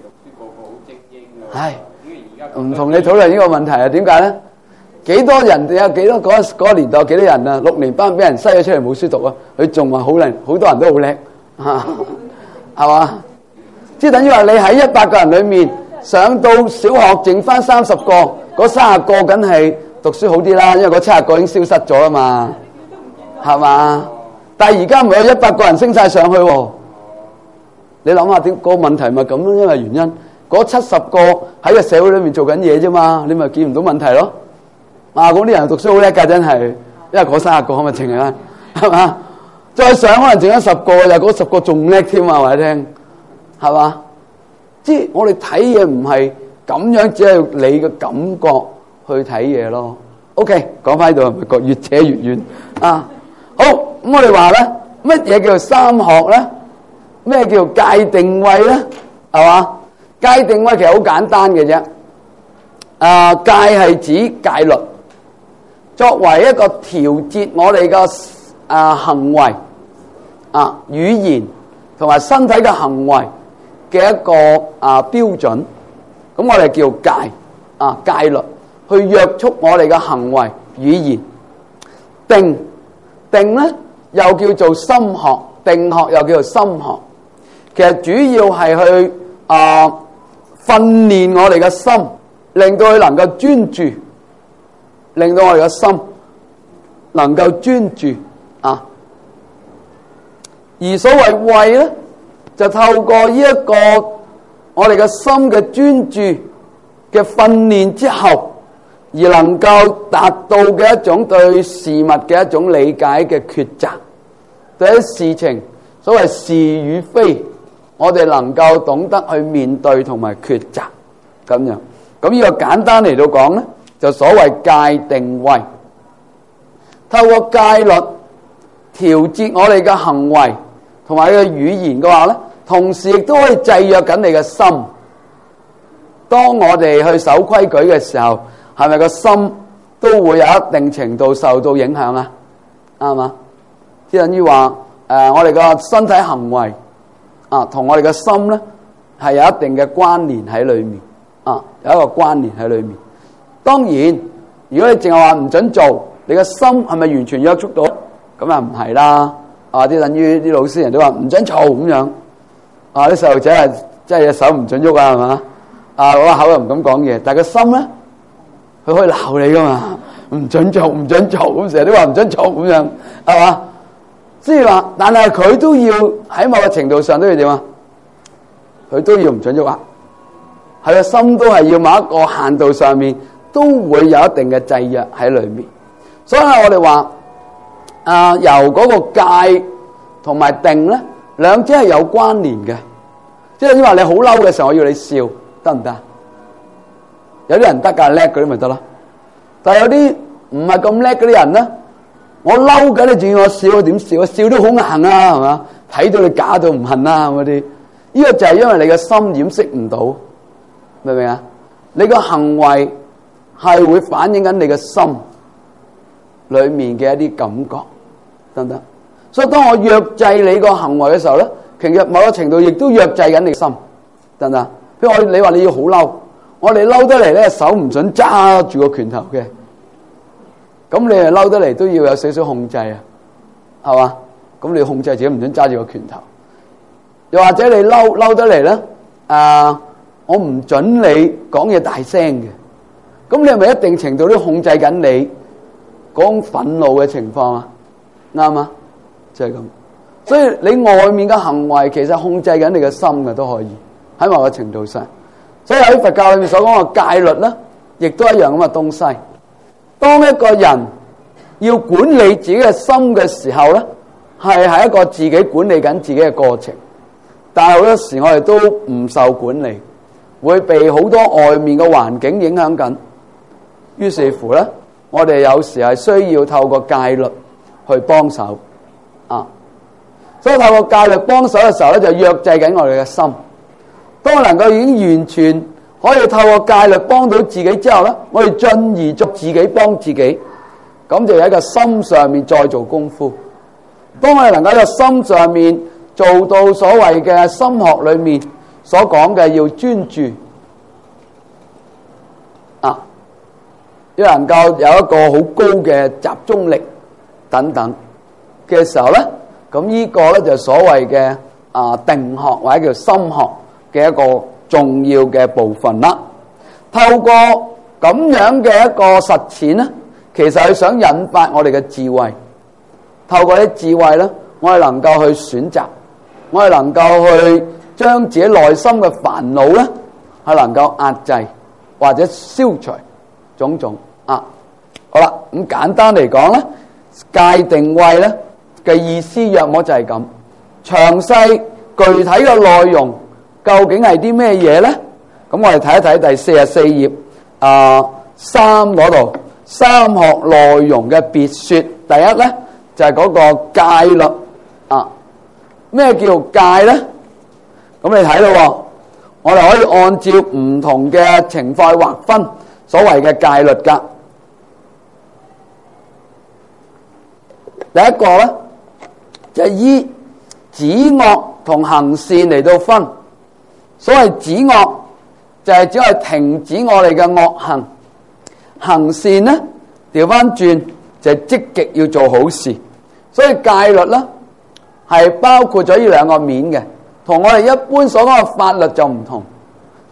唉，唔同你討論呢個問題啊？點解咧？幾多人有幾多嗰嗰個年代有幾多人啊？六年班俾人篩咗出嚟冇書讀啊！佢仲話好叻，好多人都好叻，係嘛？即係等於話你喺一百個人裏面上到小學剩翻三十個，嗰三十個梗係讀書好啲啦，因為嗰七十個已經消失咗啦嘛，係嘛？但係而家唔係有一百個人升晒上去喎，你諗下點個問題咪咁咯？因為原因嗰七十個喺個社會裏面做緊嘢啫嘛，你咪見唔到問題咯。啊！嗰啲人讀書好叻㗎，真係，因為嗰三十個可咪淨係啦，係嘛？再上可能剩咗十個，又嗰十個仲叻添啊！話你聽，係嘛？即係我哋睇嘢唔係咁樣，只係你嘅感覺去睇嘢咯。OK， 講翻呢度，咪越扯越遠啊！好，咁我哋話咧，乜嘢叫做三學咧？咩叫界定位咧？係嘛？界定位其實好簡單嘅啫。啊，界係指戒律。作為一個調節我哋嘅啊行為啊語言同埋身體嘅行為嘅一個啊標準，咁我哋叫戒啊戒律，去約束我哋嘅行為語言。定定咧又叫做心學，定學又叫做心學，其實主要係去啊訓練我哋嘅心，令到佢能夠專注，令到我哋嘅心能夠專注啊。而所謂慧咧，就透過呢一個我哋嘅心嘅專注嘅訓練之後，而能夠達到嘅一種對事物嘅一種理解嘅抉擇，對一啲事情所謂是與非，我哋能夠懂得去面對同埋抉擇咁樣。咁呢個簡單嚟到講咧，就所謂界定慧，透過戒律調節我哋嘅行為同埋嘅語言嘅話咧，同時亦都可以制約緊你嘅心。當我哋去守規矩嘅時候，係咪個心都會有一定程度受到影響啊？啱嘛？即係等於話誒，我哋個身體行為啊，同我哋嘅心咧係有一定嘅關聯喺裏面啊，有一個關聯喺裏面。當然，如果你淨係話唔准做，你嘅心係咪完全約束到？咁啊唔係啦。啊，啲等於啲老師人都話唔准嘈咁樣。啊，啲細路仔係真係隻手唔准喐啊，係嘛？啊，攞個口又唔敢講嘢，但係個心咧，佢可以鬧你噶嘛？唔准做，唔准做，咁成日都話唔准做咁樣，係嘛？即係話，但係佢都要喺某個程度上都要點啊？佢都要唔准喐啊！係個心都係要某一個限度上面，都會有一定嘅制約喺裏面。所以我哋話啊，由嗰個戒同埋定咧，兩者係有關聯嘅。即係你話你好嬲嘅時候，我要你笑，得唔得？有啲人得㗎，叻嗰啲咪得咯。但係有啲唔係咁叻嗰啲人咧，我嬲緊你仲要我笑，我點笑？我笑都好硬啊，係嘛？睇到你假到唔恨啊嗰啲。呢個就係因為你嘅心掩飾唔到，明唔明啊？你個行為係會反映緊你嘅心裏面嘅一啲感覺，得唔得？所以當我約制你個行為嘅時候咧，其實某個程度亦都約制緊你嘅心，得唔得？譬如我你話你要好嬲，我哋嬲得嚟咧，手唔准揸住個拳頭嘅，咁你係嬲得嚟都要有少少控制啊，係嘛？咁你控制自己唔准揸住個拳頭，又或者你嬲嬲得嚟咧，啊，我唔准你講嘢大聲嘅，咁你係咪一定程度都控制緊你嗰種憤怒嘅情況啊？啱啊，就係咁。所以你外面嘅行為其實控制緊你嘅心嘅都可以喺某個程度上。所以喺佛教裏面所講嘅戒律咧，亦都一樣咁嘅東西。當一個人要管理自己嘅心嘅時候咧，係係一個自己管理緊自己嘅過程。但係好多時我哋都唔受管理，會被好多外面嘅環境影響緊。於是乎咧，我哋有時係需要透過戒律去幫手啊。所以透過戒律幫手嘅時候咧，就約制緊我哋嘅心。當我能夠已經完全可以透過戒律幫到自己之後咧，我哋進而作自己幫自己，咁就喺個心上面再做功夫。當我哋能夠喺個心上面做到所謂嘅心學裏面所講嘅要專注啊，要能夠有一個好高嘅集中力等等嘅時候咧，咁呢個咧就所謂嘅啊定學或者叫心學嘅一個重要嘅部分啦。透過咁樣嘅一個實踐咧，其實係想引發我哋嘅智慧。透過啲智慧咧，我哋能夠去選擇，我哋能夠去將自己內心嘅煩惱咧，係能夠壓制或者消除種種啊。好啦，咁簡單嚟講咧，戒定慧咧嘅意思約莫就係咁。詳細具體嘅內容究竟係啲咩嘢咧？咁我哋睇一睇第四十四頁啊三嗰度三學內容嘅別說。第一咧就係嗰個戒律啊。咩叫戒咧？咁你睇到，我哋可以按照唔同嘅情況劃分所謂嘅戒律噶。第一個咧就係依止惡同行善嚟到分。所謂止惡就係只係停止我哋嘅惡行，行善咧調翻轉就係積極要做好事。所以戒律咧係包括咗呢兩個面嘅，同我哋一般所講嘅法律就唔同。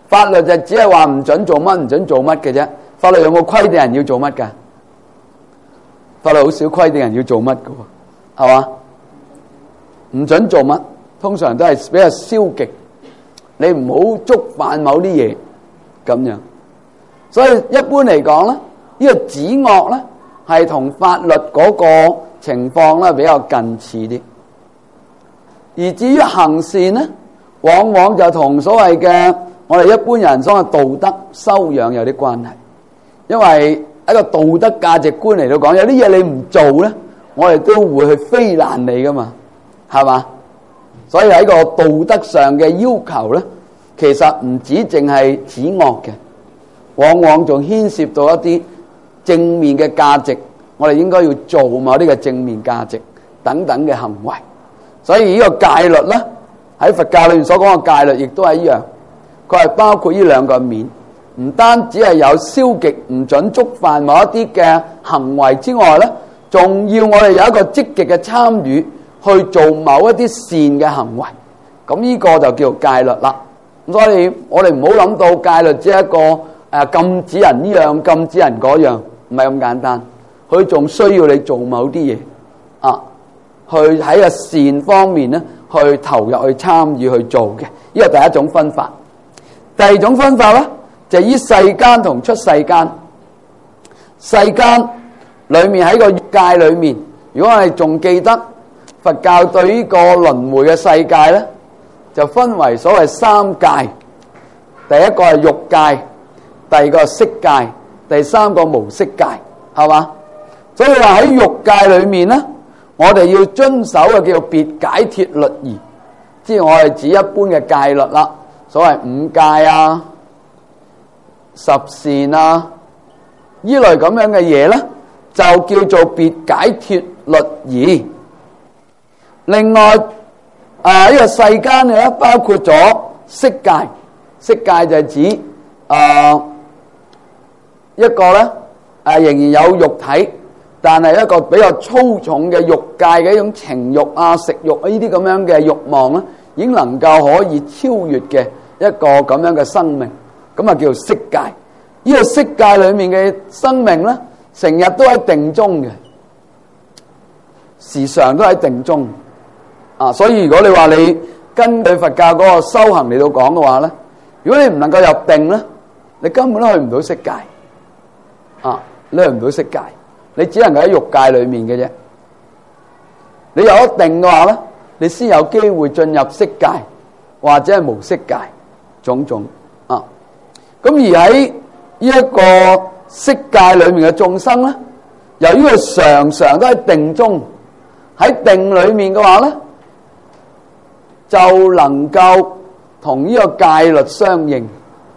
法律就只係話唔准做乜唔准做乜嘅啫。法律有冇規定人要做乜㗎？法律好少規定人要做乜㗎喎，係嘛？唔准做乜，通常都係比較消極。你唔好觸犯某啲嘢咁樣。所以一般嚟講咧，呢個止惡咧係同法律嗰個情況咧比較近似啲。而至於行善咧，往往就同所謂嘅我哋一般人所謂道德修養有啲關係。因為一個道德價值觀嚟到講，有啲嘢你唔做咧，我哋都會去非難你噶嘛，係嘛？所以喺個道德上嘅要求咧，其實唔止淨係止惡嘅，往往仲牽涉到一啲正面嘅價值，我哋應該要做某啲嘅正面價值等等嘅行為。所以呢個戒律咧，喺佛教裏面所講嘅戒律亦都係一樣，佢係包括呢兩個面。唔單止係有消極唔准觸犯某一啲嘅行為之外咧，仲要我哋有一個積極嘅參與去做某一啲善嘅行為，咁呢個就叫做戒律啦。咁所以我哋唔好諗到戒律只係一個誒禁止人呢樣禁止人嗰樣，唔係咁簡單。佢仲需要你做某啲嘢啊，去喺個善方面咧去投入去參與去做嘅。呢個第一種分法。第二種分法咧，就係依世間同出世間。世間裏面喺個界裏面，如果我哋仲記得佛教對呢個輪迴嘅世界咧，就分為所謂三界。第一個係欲界，第二個係色界，第三個無色界，係嘛？所以話喺欲界裏面咧，我哋要遵守嘅叫做別解脫律儀，即係我哋指一般嘅戒律啦，所謂五戒啊、十善啊，依類咁樣嘅嘢咧，就叫做別解脫律儀。另外啊，呢個世間嘅咧，包括咗色界，色界就係指啊一個咧啊仍然有肉體，但係一個比較粗重嘅欲界嘅一種情欲啊、食欲啊呢啲咁樣嘅慾望咧，已經能夠可以超越嘅一個咁樣嘅生命，咁啊叫做色界。呢個色界裏面嘅生命咧，成日都喺定中嘅，時常都喺定中啊。所以如果你話你根據佛教嗰個修行嚟到講嘅話咧，如果你唔能夠入定咧，你根本都去唔到色界啊，你去唔到色界，你只能夠喺欲界裏面嘅啫。你有一定嘅話咧，你先有機會進入色界或者係無色界種種啊。咁而喺呢一個色界裏面嘅眾生咧，由於佢常常都喺定中，喺定裏面嘅話咧，就能夠同呢個戒律相應。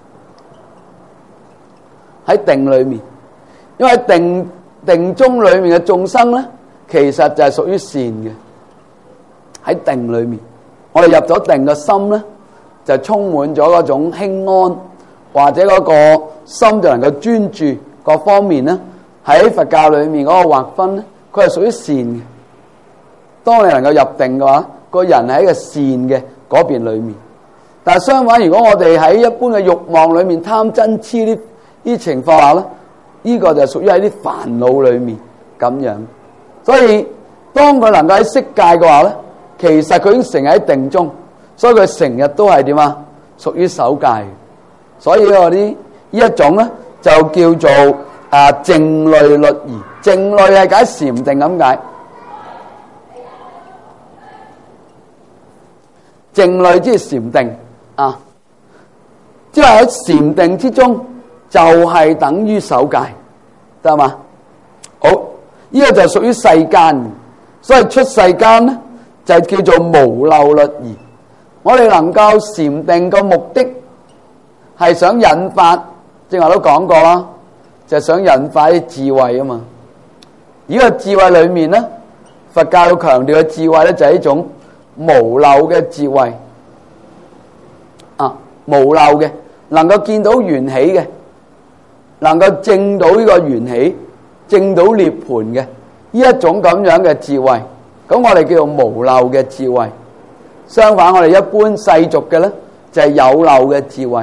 喺定裏面，因為定定中裏面嘅眾生咧，其實就係屬於善嘅。喺定裏面，我哋入咗定嘅心咧，就充滿咗嗰種輕安，或者嗰個心就能夠專注各方面咧。喺佛教裏面嗰個劃分咧，佢係屬於善嘅。當你能夠入定嘅話，個人喺個善嘅嗰邊裏面。但係相反，如果我哋喺一般嘅慾望裏面貪嗔癡呢啲情況下咧，呢個就屬於喺啲煩惱裏面咁樣。所以當佢能夠喺色界嘅話咧，其實佢已經成日喺定中，所以佢成日都係點啊？屬於守戒。所以嗰啲呢一種咧就叫做啊靜慮律儀。靜慮係解禪定咁解。靜慮即係禪定啊，即係喺禪定之中就係等於守戒，得嘛？好，呢個就屬於世間，所以出世間咧就係叫做無漏律儀。我哋能夠禪定個目的係想引發，正話都講過啦，就係想引發啲智慧啊嘛。呢個智慧裏面咧，佛教要強調嘅智慧咧就係一種無漏嘅智慧啊，無漏嘅，能夠見到緣起嘅，能夠證到呢個緣起，證到涅槃嘅呢一種咁樣嘅智慧，咁我哋叫做無漏嘅智慧。相反，我哋一般世俗嘅咧就係有漏嘅智慧。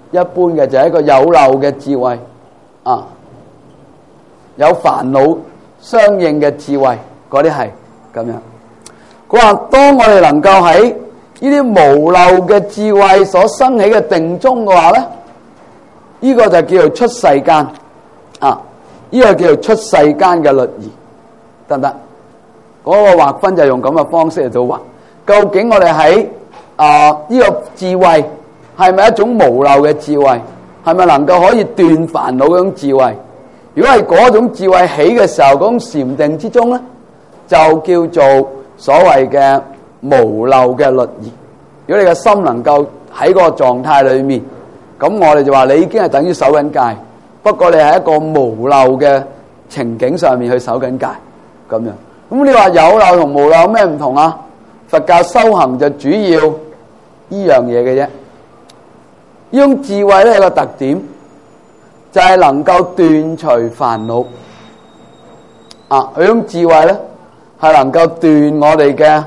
一般嘅就係一個有漏嘅智慧啊，有煩惱相應嘅智慧，嗰啲係咁樣。佢話當我哋能夠喺呢啲無漏嘅智慧所生起嘅定中嘅話咧，呢、這個就叫做出世間啊，呢、這個叫做出世間嘅律儀，得唔得？嗰、那個劃分就用咁嘅方式嚟到劃。究竟我哋喺啊呢個智慧係咪一種無漏嘅智慧？係咪能夠可以斷煩惱嗰種智慧？如果係嗰種智慧起嘅時候，嗰種禪定之中咧，就叫做所謂嘅無漏嘅律儀。如果你嘅心能夠喺嗰個狀態裏面，咁我哋就話你已經係等於守緊戒，不過你係一個無漏嘅情景上面去守緊戒咁樣。咁你話有漏同無漏有咩唔同啊？佛教修行就主要依樣嘢嘅啫。呢種智慧咧有個特點，就係能夠斷除煩惱。啊，呢種智慧咧係能夠斷我哋嘅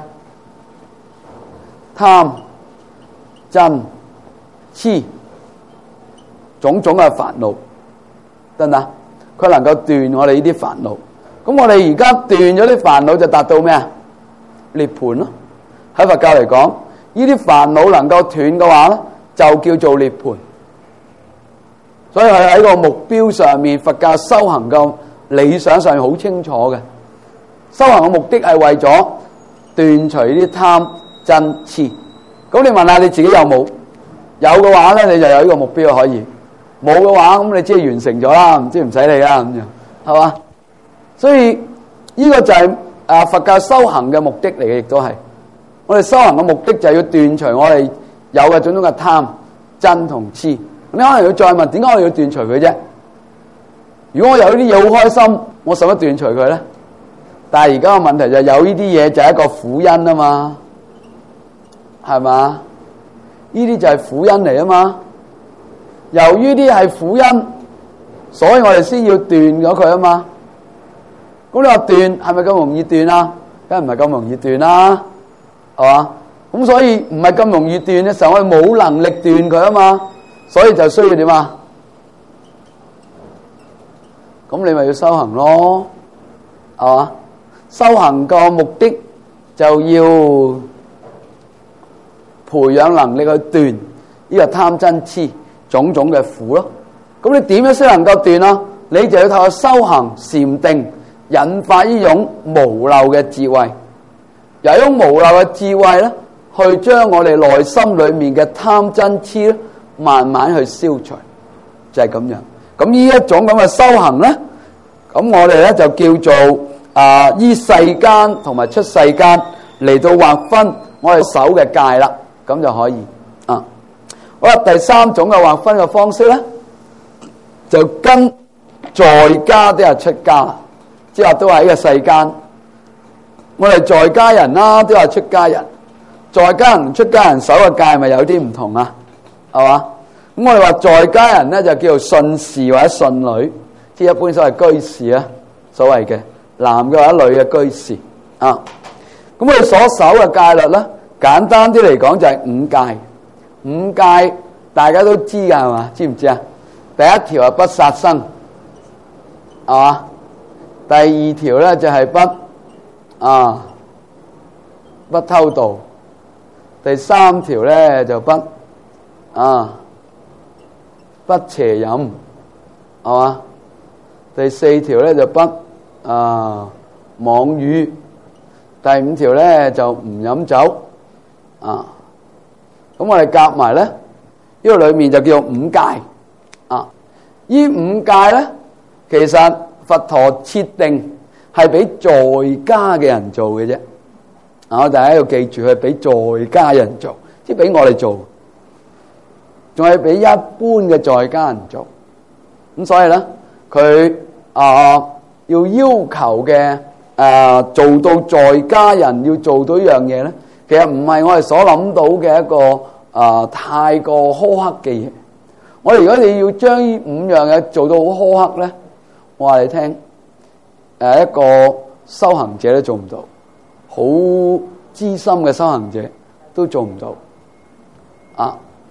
貪、嗔、痴種種嘅煩惱，得唔得？佢能夠斷我哋呢啲煩惱。咁我哋而家斷咗啲煩惱就達到咩啊？涅槃咯。喺佛教嚟講，呢啲煩惱能夠斷嘅話咧，就叫做涅槃。所以佢喺個目標上面，佛教修行嘅理想上好清楚嘅。修行嘅目的係為咗斷除呢啲貪、嗔、痴。咁你問下你自己有冇？有嘅話咧，你就有呢個目標可以；冇嘅話，咁你即係完成咗啦，唔知唔使理啦咁樣，係嘛？所以呢個就係啊佛教修行嘅目的嚟嘅，亦都係。我哋修行嘅目的就係要斷除我哋有嘅種種嘅貪、嗔同痴。你可能要再問，點解我哋要斷除佢啫？如果我有呢啲嘢好開心，我使乜斷除佢咧？但係而家嘅問題就係有呢啲嘢就係一個苦因啊嘛，係嘛？呢啲就係苦因嚟啊嘛。由於啲係苦因，所以我哋先要斷咗佢啊嘛。咁你話斷係咪咁容易斷啊？梗係唔係咁容易斷啦，係嘛？咁所以唔係咁容易斷嘅時候，我哋冇能力斷佢啊嘛，所以就需要點啊？咁你咪要修行咯，係嘛？修行個目的就要培養能力去斷呢個貪嗔痴種種嘅苦咯。咁你點樣先能夠斷啊？你就要透過修行禪定，引發呢種無漏嘅智慧，由一種無漏嘅智慧咧，去將我哋內心裏面嘅貪嗔痴咧，慢慢去消除，就係咁樣。咁呢一種咁嘅修行咧，咁我哋咧就叫做啊依世間同埋出世間嚟到劃分我哋守嘅戒啦，咁就可以啊。好啦，第三種嘅劃分嘅方式咧，就跟在家啲人出家啦，即係話都係喺個世間。我哋在家人啦，都係出家人。在家人出家人守嘅戒咪有啲唔同啊，係嘛？咁我哋話在家人咧就叫做信士或者信女，即係一般所謂居士啊，所謂嘅男嘅或者女嘅居士啊。咁我哋所守嘅戒律咧，簡單啲嚟講就係五戒。五戒大家都知㗎係嘛？知唔知啊？第一條係不殺生，係嘛？第二條咧就係不啊不偷盜。第三條咧就不啊不邪淫，係嘛？第四條咧就不啊妄語。第五條咧就唔飲酒啊。咁我哋夾埋咧，呢個裏面就叫做五戒啊。呢五戒咧，其實佛陀設定係俾在家嘅人做嘅啫。啊！大家要記住，係俾在家人做，即係俾我哋做，仲係俾一般嘅在家人做。咁所以咧，佢啊要要求嘅啊做到在家人要做到一樣嘢咧，其實唔係我哋所諗到嘅一個啊太過苛刻嘅嘢。我哋如果你要將呢五樣嘢做到好苛刻咧，我話你聽，誒一個修行者都做唔到。好資深嘅修行者都做唔到啊！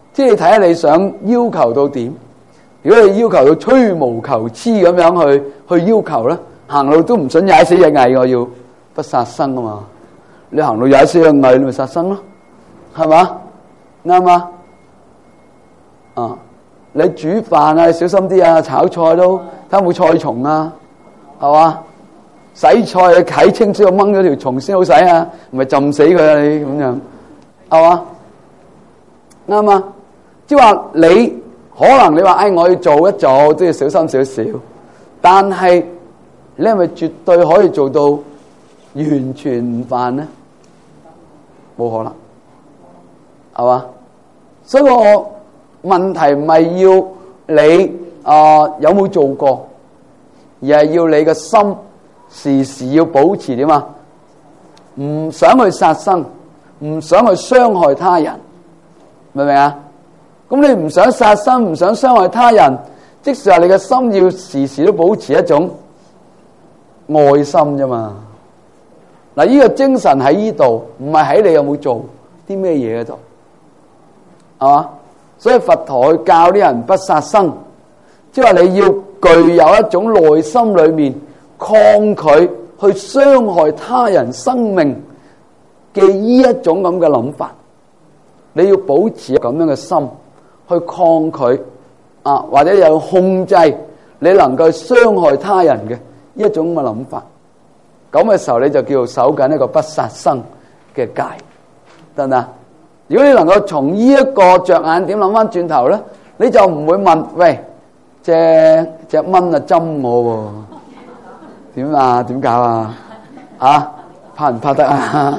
即係你睇下你想要求到點。如果你要求到吹毛求疵咁樣去去要求咧，行路都唔准踩死隻蟻，我要不殺生啊嘛。你行路踩死隻蟻，你咪殺生咯，係嘛？啱嘛？啊，你煮飯啊，小心啲啊，炒菜都睇下有冇菜蟲啊，係嘛？洗菜啊，睇清楚掹咗條蟲先好洗啊，唔係浸死佢啊你咁樣，係嘛？啱啊，即係話你。可能你話，哎，我要做一做都要小心少少，但係你係咪絕對可以做到完全唔犯呢？冇可能，係嘛？所以我問題唔係要你啊、呃、有冇做過，而係要你嘅心時時要保持點啊？唔想去殺生，唔想去傷害他人，明唔明啊？咁你唔想殺生，唔想傷害他人，即使係你嘅心要時時都保持一種愛心啫嘛。嗱，呢個精神喺呢度，唔係喺你有冇做啲咩嘢嗰度，係嘛？所以佛陀去教啲人不殺生，即係話你要具有一種內心裏面抗拒去傷害他人生命嘅呢一種咁嘅諗法，你要保持咁樣嘅心。去抗拒啊，或者有控制你能夠傷害他人嘅一種嘅諗法，咁嘅時候你就叫做守緊一個不殺生嘅戒，得唔得？如果你能夠從呢一個着眼點諗翻轉頭咧，你就唔會問，喂，隻隻蚊啊針我喎，點啊？點搞啊？啊，怕唔怕得啊？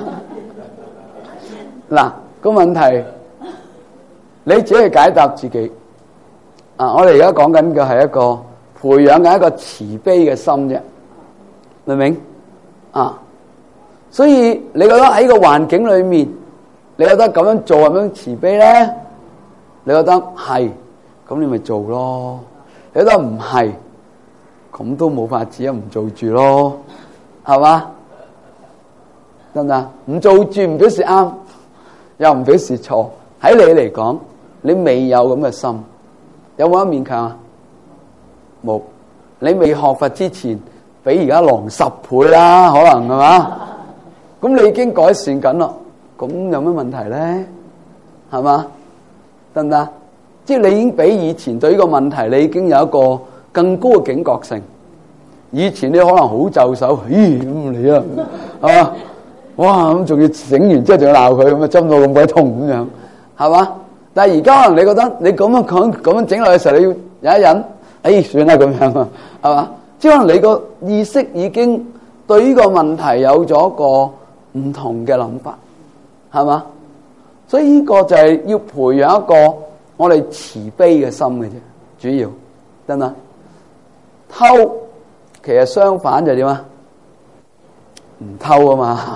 嗱，個問題。你只係解答自己啊！我哋而家講緊嘅係一個培養緊一個慈悲嘅心啫，明唔明啊？所以你覺得喺個環境裏面，你覺得咁樣做係咪慈悲咧？你覺得係，咁你咪做咯。你覺得唔係，咁都冇法子啊，唔做住咯，係嘛？得唔得？唔做住唔表示啱，又唔表示錯。喺你嚟講，你未有咁嘅心，有冇得勉強啊？冇。你未學佛之前，比而家狼十倍啦，可能係嘛？咁你已經改善緊咯，咁有咩問題咧？係嘛？得唔得？即係你已經比以前對呢個問題，你已經有一個更高嘅警覺性。以前你可能好就手，咦咁嚟啊，係嘛？哇咁仲要整完之後仲要鬧佢，咁啊針到咁鬼痛咁樣。係嘛？但係而家可能你覺得你咁樣講咁樣整落去嘅時候，你要忍一忍，哎算啦咁樣啊，係嘛？即係可能你個意識已經對呢個問題有咗一個唔同嘅諗法，係嘛？所以呢個就係要培養一個我哋慈悲嘅心嘅啫，主要得嘛？偷其實相反就點啊？唔偷啊嘛。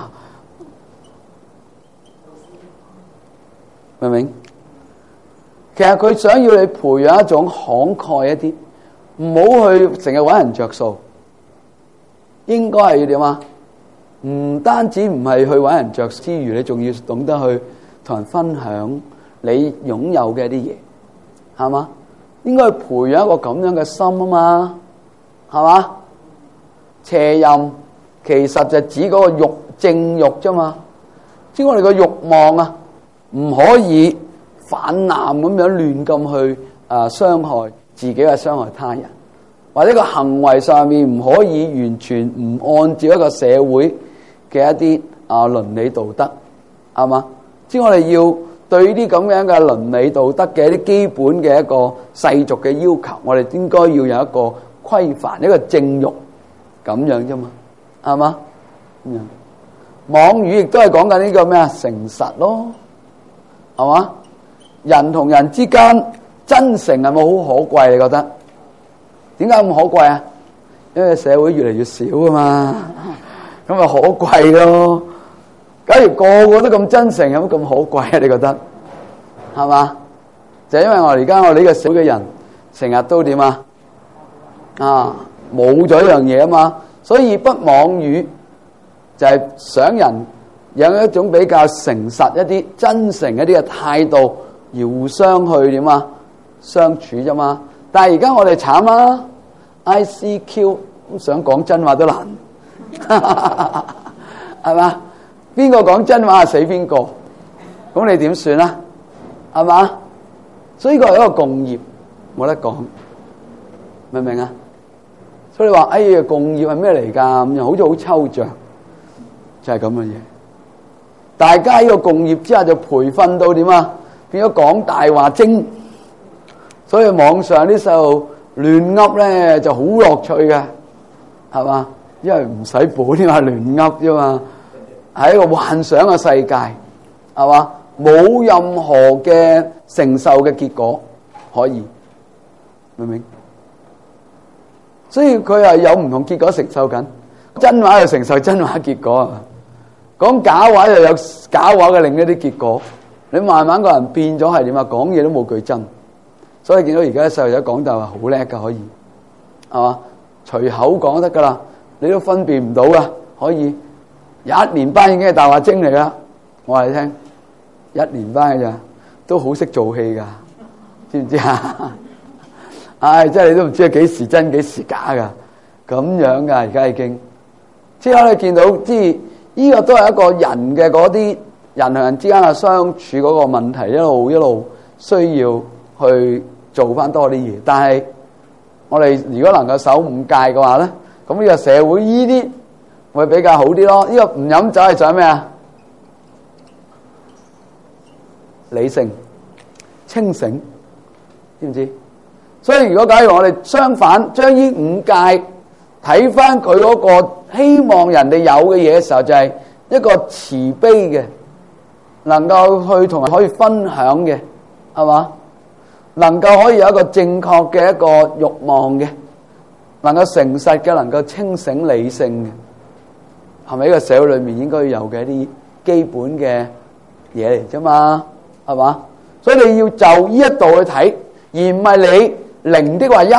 明唔明？其實佢想要你培養一種慷慨一啲，唔好去成日搵人着數。應該係要點啊？唔單止唔係去搵人着數之餘，你仲要懂得去同人分享你擁有嘅一啲嘢，係嘛？應該去培養一個咁樣嘅心啊嘛，係嘛？邪淫其實就指嗰個欲正欲啫嘛，即係我哋個欲望啊。唔可以泛濫咁樣亂咁去啊傷害自己，或傷害他人，或者個行為上面唔可以完全唔按照一個社會嘅一啲啊倫理道德，係嘛？即係我哋要對呢啲咁樣嘅倫理道德嘅一啲基本嘅一個世俗嘅要求，我哋應該要有一個規範，一個正欲咁樣啫嘛，係嘛？咁樣妄語亦都係講緊呢個咩啊？誠實咯。係嘛？人同人之間真誠係咪好可貴？你覺得點解咁可貴啊？因為社會越嚟越少啊嘛，咁咪可貴咯。假如個個都咁真誠，有乜咁可貴啊？你覺得係嘛？就係因為我而家我哋呢個少嘅人成日都點啊？啊，冇咗一樣嘢啊嘛，所以不妄語就係想人有一種比較誠實一啲、真誠一啲嘅態度而互相去點啊相處啫嘛。但係而家我哋慘啦 ，I C Q 想講真話都難，係嘛？邊個講真話死邊個？咁你點算啊？係嘛？所以呢個係一個共業，冇得講，明唔明啊？所以你話哎呀，共業係咩嚟㗎？咁樣好似好抽象，就係咁嘅嘢。大家呢個共業之下就培訓到點啊？變咗講大話精，所以網上啲細路亂噏咧就好樂趣嘅，係嘛？因為唔使本啲嘛，亂噏啫嘛，係一個幻想嘅世界，係嘛？冇任何嘅承受嘅結果可以，明唔明？所以佢係有唔同結果承受緊，真話就承受真話結果啊，講假話又有假話嘅另一啲結果。你慢慢個人變咗係點啊？講嘢都冇句真，所以見到而家啲細路仔講大話好叻噶，可以係嘛？隨口講得噶啦，你都分辨唔到噶，可以一年班已經係大話精嚟啦。我話你聽，一年班嘅咋都好識做戲噶，知唔知啊？唉，真係你都唔知係幾時真幾時假噶，咁樣噶而家已經。即刻你見到，即係呢個都係一個人嘅嗰啲人同人之間嘅相處嗰個問題，一路一路需要去做翻多啲嘢。但係我哋如果能夠守五戒嘅話咧，咁呢個社會呢啲會比較好啲咯。呢個唔飲酒係想咩啊？理性、清醒，知唔知？所以如果假如我哋相反將呢五戒睇翻佢嗰個希望人哋有嘅嘢嘅時候，就係一個慈悲嘅，能夠去同人可以分享嘅，係嘛？能夠可以有一個正確嘅一個慾望嘅，能夠誠實嘅，能夠清醒理性嘅，係咪呢個社會裏面應該有嘅一啲基本嘅嘢嚟啫嘛？係嘛？所以你要就呢一度去睇，而唔係你零的話一，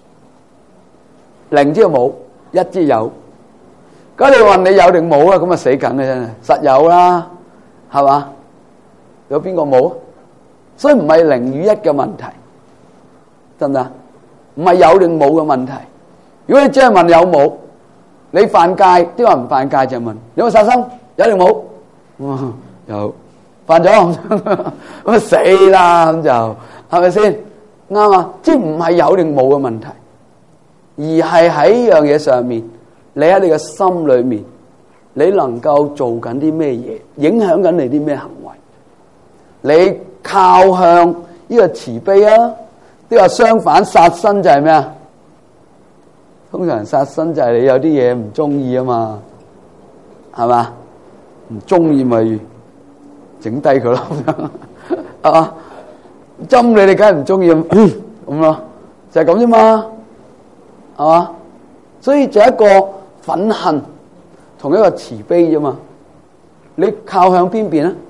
零之後冇，一之有。咁你問你有定冇啊？咁啊死梗嘅真係，實有啦，係嘛？有邊個冇？所以唔係零與一嘅問題，得唔得？唔係有定冇嘅問題。如果你只係問有冇，你犯戒，啲話唔犯戒就問你有冇殺生，有定冇？嗯，有，犯咗咁死啦，咁就係咪先？啱啊！即係唔係有定冇嘅問題，而係喺呢樣嘢上面，你喺你嘅心裏面，你能夠做緊啲咩嘢，影響緊你啲咩行為？你靠向呢個慈悲啊？呢個相反殺生就係咩啊？通常殺生就係你有啲嘢唔中意啊嘛，係嘛？唔中意咪整低佢咯，係嘛？針你你梗係唔中意咁咯，就係咁啫嘛，係嘛？所以就一個憤恨同一個慈悲啫嘛。你靠向邊邊啊？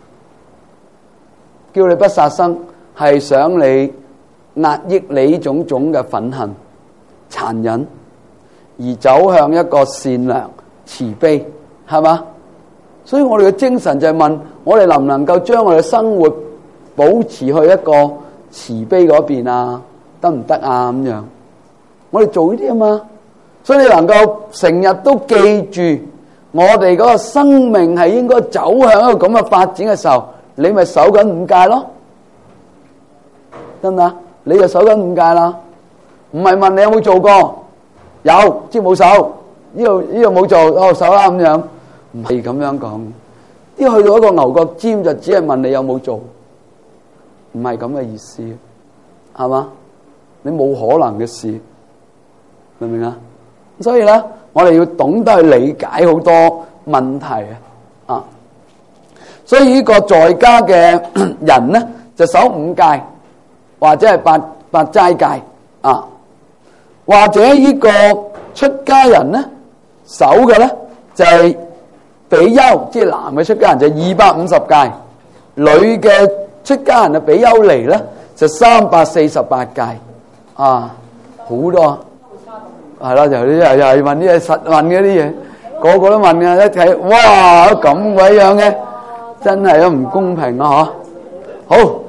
叫你不殺生，係想你壓抑你呢種種嘅憤恨、殘忍，而走向一個善良、慈悲，係嘛？所以我哋嘅精神就係問我哋能唔能夠將我哋嘅生活保持去一個慈悲嗰邊啊？得唔得啊？咁樣我哋做呢啲啊嘛。所以你能夠成日都記住我哋嗰個生命係應該走向一個咁嘅發展嘅時候，你咪守緊五戒咯，得唔得？你就守緊五戒啦。唔係問你有冇做過，有即係冇守，呢度呢度冇做，哦守啦咁樣，唔係咁樣講。啲去到一個牛角尖就只係問你有冇做，唔係咁嘅意思，係嘛？你冇可能嘅事，明唔明啊？所以咧，我哋要懂得去理解好多問題啊！啊，所以呢個在家嘅人咧，就守五戒，或者係八八齋戒啊，或者呢個出家人咧守嘅咧就係比丘，即係男嘅出家人就二百五十戒，女嘅出家人嘅比丘尼咧就三百四十八戒啊，好多。係啦，就啲又又係問啲嘢實問嗰啲嘢，個個都問嘅。一睇哇咁鬼樣嘅，真係都唔公平啊！嗬，好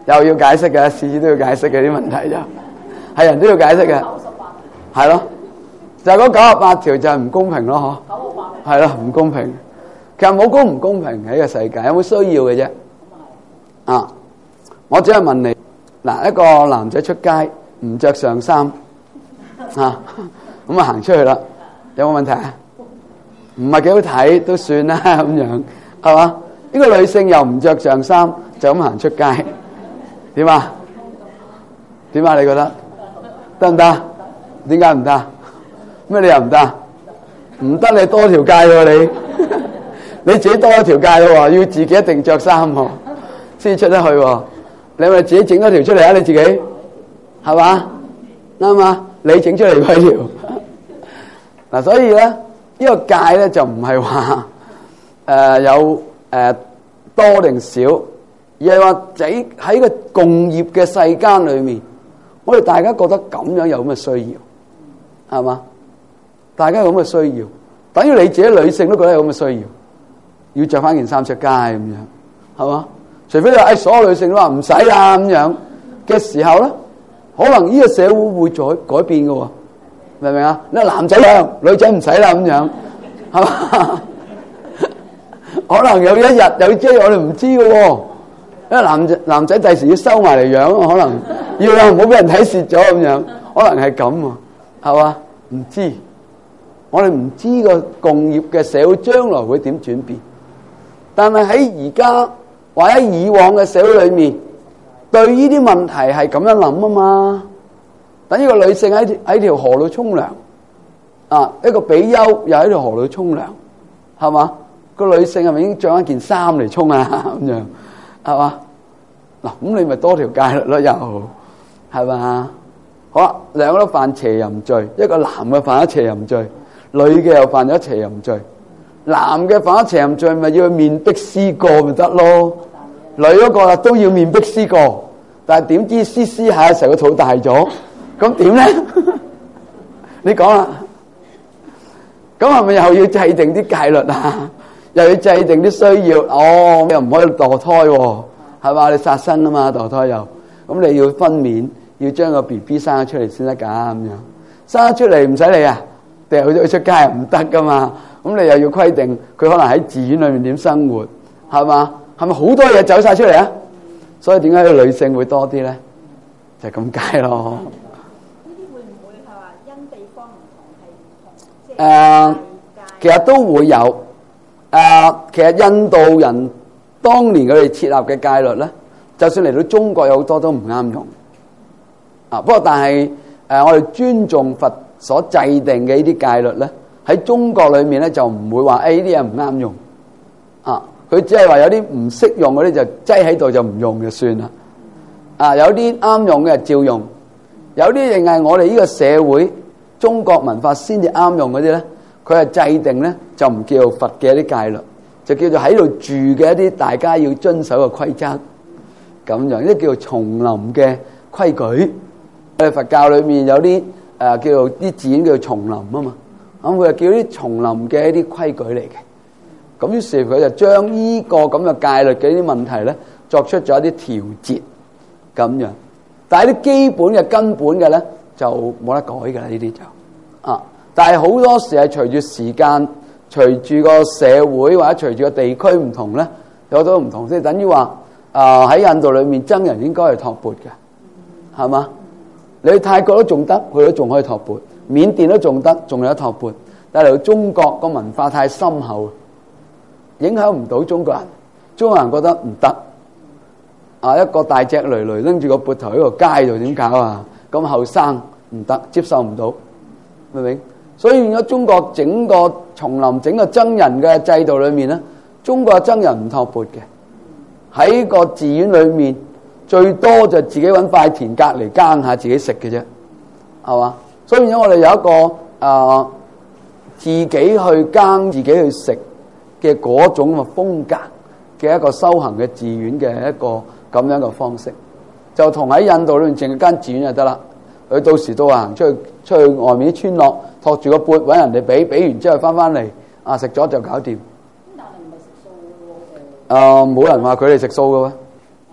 又要解釋嘅，次次都要解釋嘅啲問題就係人都要解釋嘅，係咯，就係嗰九十八條就係唔公平咯，嗬，係咯，唔公平。其實冇公唔公平喺個世界，有冇需要嘅啫？啊，我只係問你，嗱，一個男仔出街唔着上衫啊，咁啊行出去啦，有冇問題啊？唔係幾好睇都算啦，咁樣係嘛？呢個女性又唔着上衫就咁行出街，點啊？點啊？你覺得得唔得？點解唔得？咩你又唔得？唔得你多條街喎你，你自己多一條街喎，要自己一定着衫喎，先出得去喎。你咪自己整多條出嚟啊！你自己係嘛？啱嘛？你整出嚟嗰條嗱，所以咧呢、呢個界咧就唔係話誒有誒、呃、多定少，而係話喺喺個共業嘅世間裏面，我哋大家覺得咁樣有咁嘅需要，係嘛？大家有咁嘅需要，等於你自己女性都覺得有咁嘅需要，要着翻件衫出街咁樣，係嘛？除非你話誒、哎、所有女性都話唔使啦咁樣嘅時候咧，可能呢個社會會再改變嘅喎，明唔明啊？你話男仔啦，女仔唔使啦咁樣，係嘛？可能有一日有即係我哋唔知嘅喎，因為男仔男仔第時要收埋嚟養，可能要唔好俾人睇蝕咗咁樣，可能係咁喎，係嘛？唔知。我哋唔知個共業嘅社會將來會點轉變，但係喺而家或者以往嘅社會裏面，對呢啲問題係咁樣諗啊嘛。等於個女性喺喺條河度沖涼，啊，一個比丘又喺條河度沖涼，係嘛？個女性係咪已經着一件衫嚟沖啊？咁樣係嘛？嗱，咁你咪多條戒律咯，又係嘛？好啦，兩個都犯邪淫罪，一個男嘅犯咗邪淫罪。女嘅又犯咗邪淫罪，男嘅犯咗邪淫罪，咪要去面壁思過咪得咯？女嗰個都要面壁思過，但係點知思思下嘅時候個肚大咗，咁點咧？你講啦，咁係咪又要制定啲戒律啊？又要制定啲需要？哦，又唔可以墮胎喎，係嘛？你殺生啊嘛，墮胎又咁你要分娩，要將個 B B 生咗出嚟先得㗎，咁樣生咗出嚟唔使理啊？掉咗佢出街又唔得噶嘛，咁你又要規定佢可能喺寺院裏面點生活，係嘛？係咪好多嘢走晒出嚟啊？所以點解個女性會多啲咧？就係咁解咯。呢啲會唔會係話因地方唔同係唔同？誒、呃，其實都會有。誒、呃，其實印度人當年佢哋設立嘅戒律咧，就算嚟到中國有好多都唔啱用。啊，不過但係誒、呃，我哋尊重佛所制定嘅呢啲戒律咧，喺中國裏面咧就唔會話誒呢啲嘢唔啱用，啊，佢只係話有啲唔識用嗰啲就擠喺度就唔用就算啦，啊，有啲啱用嘅照用，有啲淨係我哋呢個社會中國文化先至啱用嗰啲咧，佢係制定咧就唔叫佛嘅一啲戒律，就叫做喺度住嘅一啲大家要遵守嘅規則，咁樣呢叫做叢林嘅規矩。喺佛教裏面有啲。誒、呃、叫做啲字眼叫做叢林啊嘛，咁佢就叫啲叢林嘅一啲規矩嚟嘅。咁於是佢就將呢個咁嘅戒律嘅呢啲問題咧，作出咗一啲調節咁樣。但係啲基本嘅根本嘅咧，就冇得改㗎啦。呢啲就啊，但係好多時係隨住時間、隨住個社會或者隨住個地區唔同咧，有好多唔同。即係等於話啊喺印度裏面僧人應該係托缽嘅，係嘛？你去泰國都仲得，佢都仲可以托缽；緬甸都仲得，仲有得托缽。但係嚟到中國個文化太深厚，影響唔到中國人。中國人覺得唔得，啊一個大隻騾騾拎住個缽頭喺個街度點搞啊？咁後生唔得，接受唔到，明唔明？所以變咗中國整個叢林、整個僧人嘅制度裏面咧，中國嘅僧人唔托缽嘅，喺個寺院裏面。最多就自己揾塊田隔離耕下自己食嘅啫，係嘛？所以變咗我哋有一個啊、呃、自己去耕、自己去食嘅嗰種嘅風格嘅一個修行嘅寺院嘅一個咁樣嘅方式，就同喺印度裏面淨係間寺院就得啦。佢到時都行出去出去外面啲村落，托住個缽揾人哋俾，俾完之後翻翻嚟啊食咗就搞掂。但係唔係食素嘅喎？誒冇人話佢哋食素嘅喎。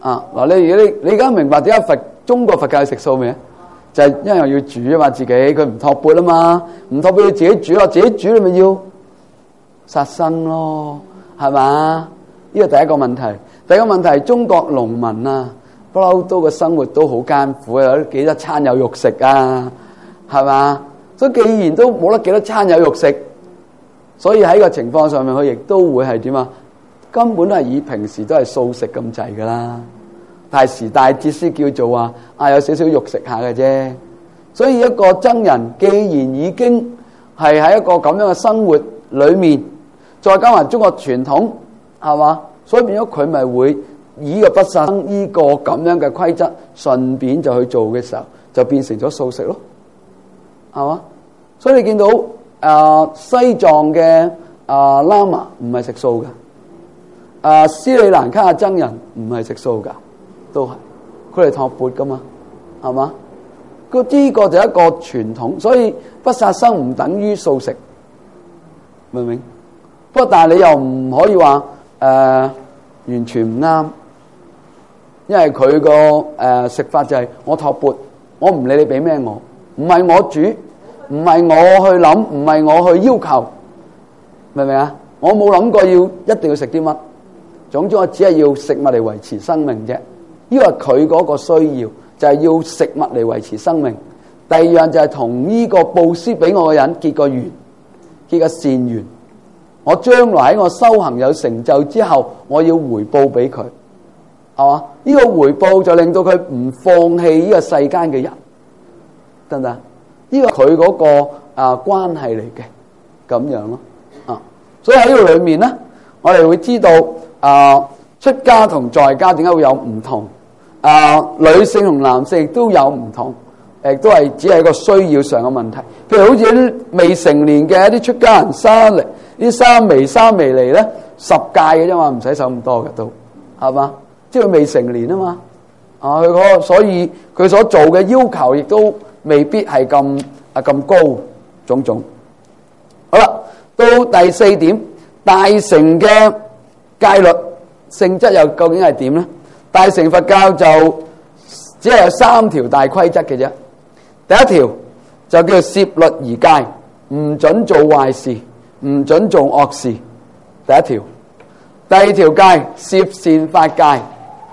啊！嗱，你如果你你而家明白點解佛中國佛教食素未？就係因為要煮啊嘛，自己佢唔托缽啊嘛，唔托缽要自己煮啊，自己煮你咪要殺生咯，係嘛？呢個第一個問題。第二個問題，中國農民啊，不嬲都個生活都好艱苦啊，有幾多餐有肉食啊，係嘛？所以既然都冇得幾多餐有肉食，所以喺個情況上面，佢亦都會係點啊？根本都係以平時都係素食咁滯噶啦。大時大節先叫做話啊，有少少肉食下嘅啫。所以一個僧人既然已經係喺一個咁樣嘅生活裏面，再加埋中國傳統，係嘛？所以變咗佢咪會以呢個不殺生呢個咁樣嘅規則，順便就去做嘅時候，就變成咗素食咯，係嘛？所以你見到誒、呃、西藏嘅誒喇嘛唔係食素嘅，誒、呃、斯里蘭卡嘅僧人唔係食素噶，都係佢哋托缽噶嘛，係嘛？個呢個就係一個傳統，所以不殺生唔等於素食，明唔明？不過但係你又唔可以話誒、呃、完全唔啱，因為佢個誒食法就係我托缽，我唔理你俾咩我，唔係我煮，唔係我去諗，唔係我去要求，明唔明啊？我冇諗過要一定要食啲乜，總之我只係要食物嚟維持生命啫。呢個係佢嗰個需要，就係、是、要食物嚟維持生命。第二樣就係同呢個布施俾我嘅人結個緣，結個善緣。我將來喺我修行有成就之後，我要回報俾佢，係嘛？呢、這個回報就令到佢唔放棄呢個世間嘅人，得唔得？呢個佢嗰個啊關係嚟嘅，咁樣咯啊。所以喺呢度裏面咧，我哋會知道啊，出家同在家點解會有唔同？啊，女性同男性亦都有唔同，亦都係只係一個需要上嘅問題。譬如好似啲未成年嘅一啲出家人生嚟，啲三微三微嚟咧，十戒嘅啫嘛，唔使守咁多嘅都，係嘛？即係佢未成年啊嘛，啊佢嗰個，所以佢所做嘅要求亦都未必係咁啊咁高，種種。好啦，到第四點，大乘嘅戒律性質又究竟係點咧？大乘佛教就只係有三條大規則嘅啫。第一條就叫做攝律儀戒，唔准做壞事，唔准做惡事。第一條。第二條戒攝善法戒，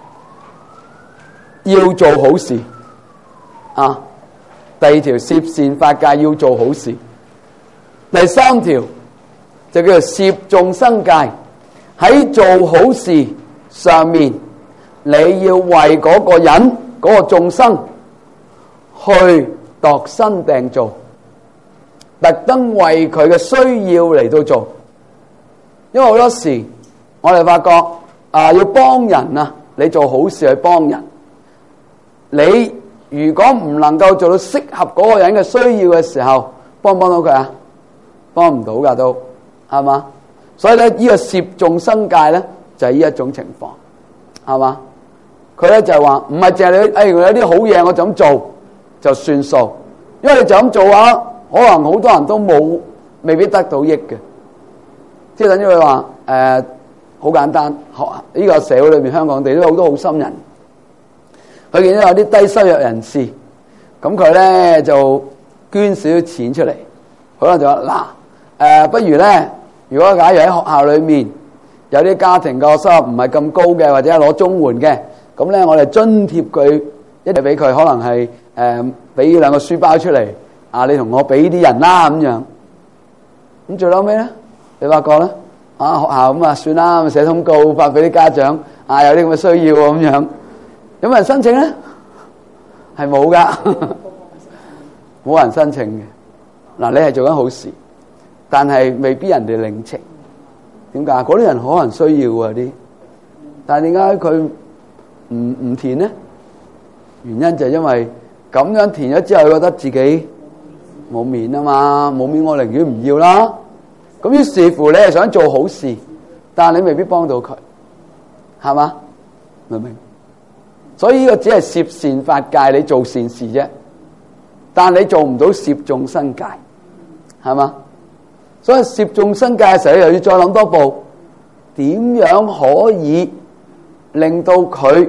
要做好事啊。第二條攝善法戒要做好事。第三條就叫做攝眾生戒，喺做好事上面，你要為嗰個人嗰、嗰個眾生去度身訂造，特登為佢嘅需要嚟到做。因為好多時我哋發覺啊，要幫人啊，你做好事去幫人，你如果唔能夠做到適合嗰個人嘅需要嘅時候，幫唔幫到佢啊？幫唔到噶都，係嘛？所以咧，呢個攝眾生戒咧就係呢一種情況，係嘛？佢咧就係話唔係淨係你，誒、哎、有啲好嘢我就咁做就算數，因為你就咁做啊，可能好多人都冇未必得到益嘅。即係等於佢話誒，好簡單，學呢個社會裏面香港地都有好多好心人，佢見到有啲低收入人士，咁佢咧就捐少少錢出嚟，可能就話嗱誒，不如咧，如果假如喺學校裏面有啲家庭個收入唔係咁高嘅，或者係攞綜援嘅。咁咧，我哋津貼佢一齊俾佢，可能係誒俾兩個書包出嚟，啊，你同我俾啲人啦咁樣。咁最後尾咧，你發覺咧，啊學校咁啊算啦，咁寫通告發俾啲家長，啊有啲咁嘅需要咁樣，有冇人申請咧？係冇噶，冇人申請嘅。嗱，你係做緊好事，但係未必人哋領情。點解？嗰啲人可能需要啊啲，但係點解佢唔唔填呢？原因就係因為咁樣填咗之後，覺得自己冇面啊嘛，冇面我寧願唔要啦。咁於是乎你係想做好事，但係你未必幫到佢，係嘛？明唔明？所以呢個只係攝善法戒，你做善事啫，但你做唔到攝眾生戒，係嘛？所以攝眾生戒嘅時候，又要再諗多步，點樣可以令到佢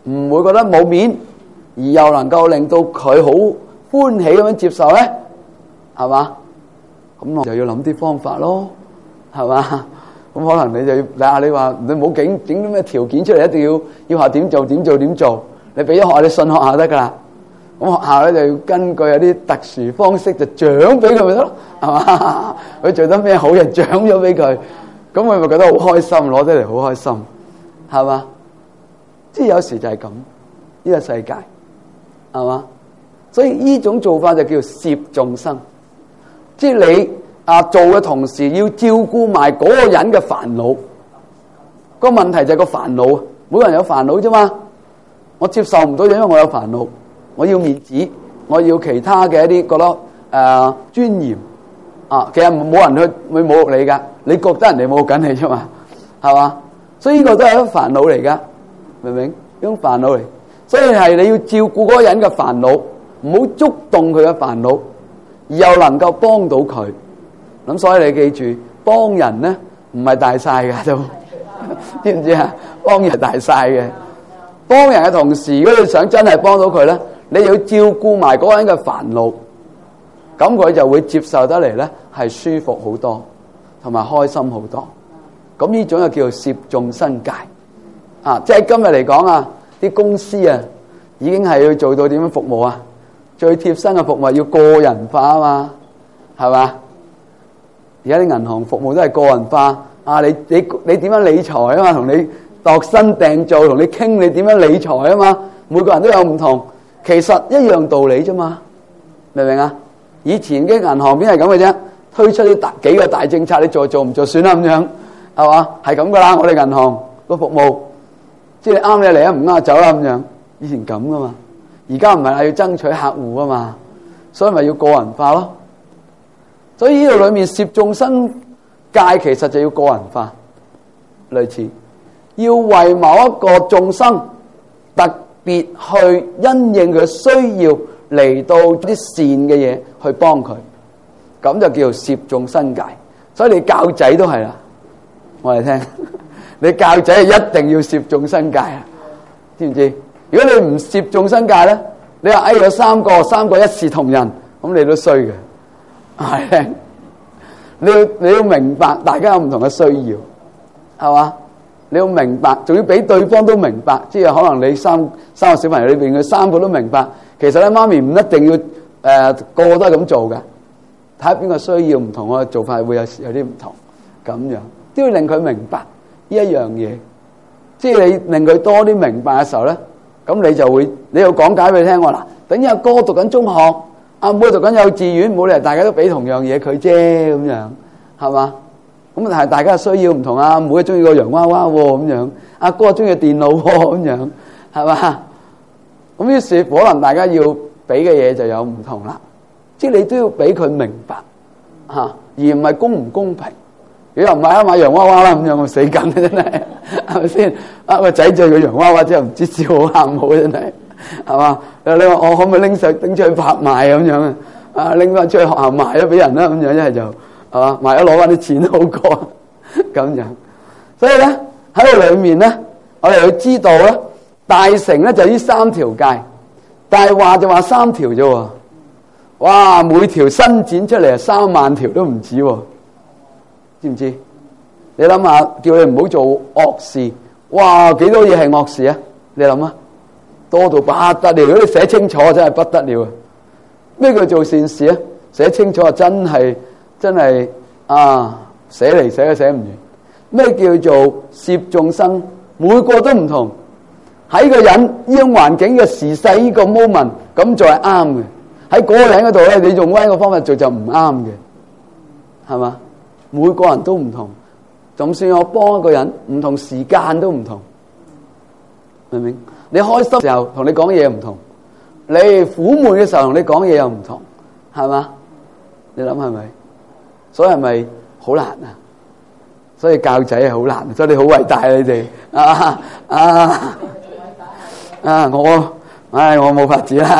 唔會覺得冇面，而又能夠令到佢好歡喜咁樣接受咧？係嘛？咁我就要諗啲方法咯，係嘛？咁可能你就要睇下，你話你冇整整啲咩條件出嚟，一定要要下點做點做點做，你俾咗學校，你信學校得噶啦。咁學校咧就要根據有啲特殊方式就獎俾佢咪得咯，係嘛？佢做得咩好就獎咗俾佢，咁佢咪覺得好開心，攞得嚟好開心，係嘛？即係有時就係咁，呢個世界係嘛？所以呢種做法就叫攝眾生，即係你啊做嘅同時要照顧埋嗰個人嘅煩惱。個問題就係個煩惱，每個人有煩惱啫嘛。我接受唔到，因為我有煩惱。我要面子，我要其他嘅一啲覺得誒、呃、尊嚴啊，其實冇人去去侮辱你噶，你覺得人哋侮辱緊你啫嘛，係嘛？所以呢個都係一種煩惱嚟噶，明唔明？一種煩惱嚟，所以係你要照顧嗰個人嘅煩惱，唔好觸動佢嘅煩惱，而又能夠幫到佢。咁所以你記住，幫人咧唔係大晒噶都，知唔知啊？幫人係大晒嘅，幫人嘅同時，如果你想真係幫到佢咧，你要照顧埋嗰個人嘅煩惱，咁佢就會接受得嚟咧，係舒服好多，同埋開心好多。咁呢種就叫做攝眾生界啊！即係今日嚟講啊，啲公司啊，已經係要做到點樣服務啊？最貼身嘅服務要個人化啊嘛，係嘛？而家啲銀行服務都係個人化啊！你你你點樣理財啊嘛？同你度身訂造，同你傾你點樣理財啊嘛？每個人都有唔同。其實一樣道理啫嘛，明唔明啊？以前嘅銀行邊係咁嘅啫，推出啲大幾個大政策，你做做唔做算啦咁樣，係嘛？係咁噶啦，我哋銀行個服務，即係啱你嚟啊，唔啱走啦咁樣。以前咁噶嘛，而家唔係係要爭取客戶啊嘛，所以咪要個人化咯。所以呢度裏面攝眾生界其實就要個人化，類似要為某一個眾生特別去因應佢需要嚟到啲善嘅嘢去幫佢，咁就叫做攝眾生界。所以你教仔都係啦，我哋聽，你教仔係一定要攝眾生界啊，知唔知？如果你唔攝眾生界咧，你話哎有三個，三個一視同仁，咁你都衰嘅，係你要你要明白大家有唔同嘅需要，係嘛？你要明白，仲要俾對方都明白，即係可能你三三個小朋友裏邊嘅三個都明白，其實咧媽咪唔一定要誒、呃、個個都係咁做嘅，睇下邊個需要唔同，我嘅做法會有有啲唔同，咁樣都要令佢明白呢一樣嘢，即係你令佢多啲明白嘅時候咧，咁你就會你要講解俾佢聽喎嗱，等於阿哥讀緊中學，阿妹讀緊幼稚園，冇理由大家都俾同樣嘢佢啫，咁樣係嘛？咁但係大家需要唔同啊，妹中意個洋娃娃咁樣，阿哥中意電腦咁樣，係嘛？咁於是可能大家要俾嘅嘢就有唔同啦，即係你都要俾佢明白吓，而唔係公唔公平。如果唔係啊，買洋娃娃啦咁樣，我死緊啊真係，係咪先？啊個仔着個洋娃娃之後唔知笑好喊好真係，係嘛？你話我可唔可以拎上拎出去拍賣咁樣啊？啊拎翻出去學校賣咗俾人啦咁樣，一係就。係嘛，賣咗攞翻啲錢好過咁樣，所以咧喺度裏面咧，我哋要知道咧，大乘咧就呢三條界，但係話就話三條啫喎，哇，每條伸展出嚟係三萬條都唔止喎，知唔知？你諗下，叫你唔好做惡事，哇，幾多嘢係惡事啊？你諗啊，多到不得了，如果你寫清楚，真係不得了啊！咩叫做善事啊？寫清楚啊，真係。真係啊，寫嚟寫都寫唔完。咩叫做攝眾生？每個都唔同。喺個人呢種環境嘅時勢呢個 moment 咁做係啱嘅。喺嗰個人嗰度咧，你用歪個方法做就唔啱嘅，係嘛？每個人都唔同。就算我幫一個人，唔同時間都唔同，明唔明？你開心嘅時候同你講嘢唔同，你苦悶嘅時候同你講嘢又唔同，係嘛？你諗係咪？所以係咪好難啊？所以教仔係好難，所以你好偉大啊！你哋啊啊啊！我唉，我冇法子啦。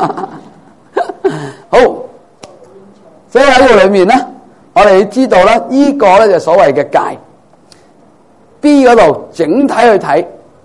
好，所以喺呢個裏面咧，我哋要知道咧，呢個咧就所謂嘅界。B 嗰度整體去睇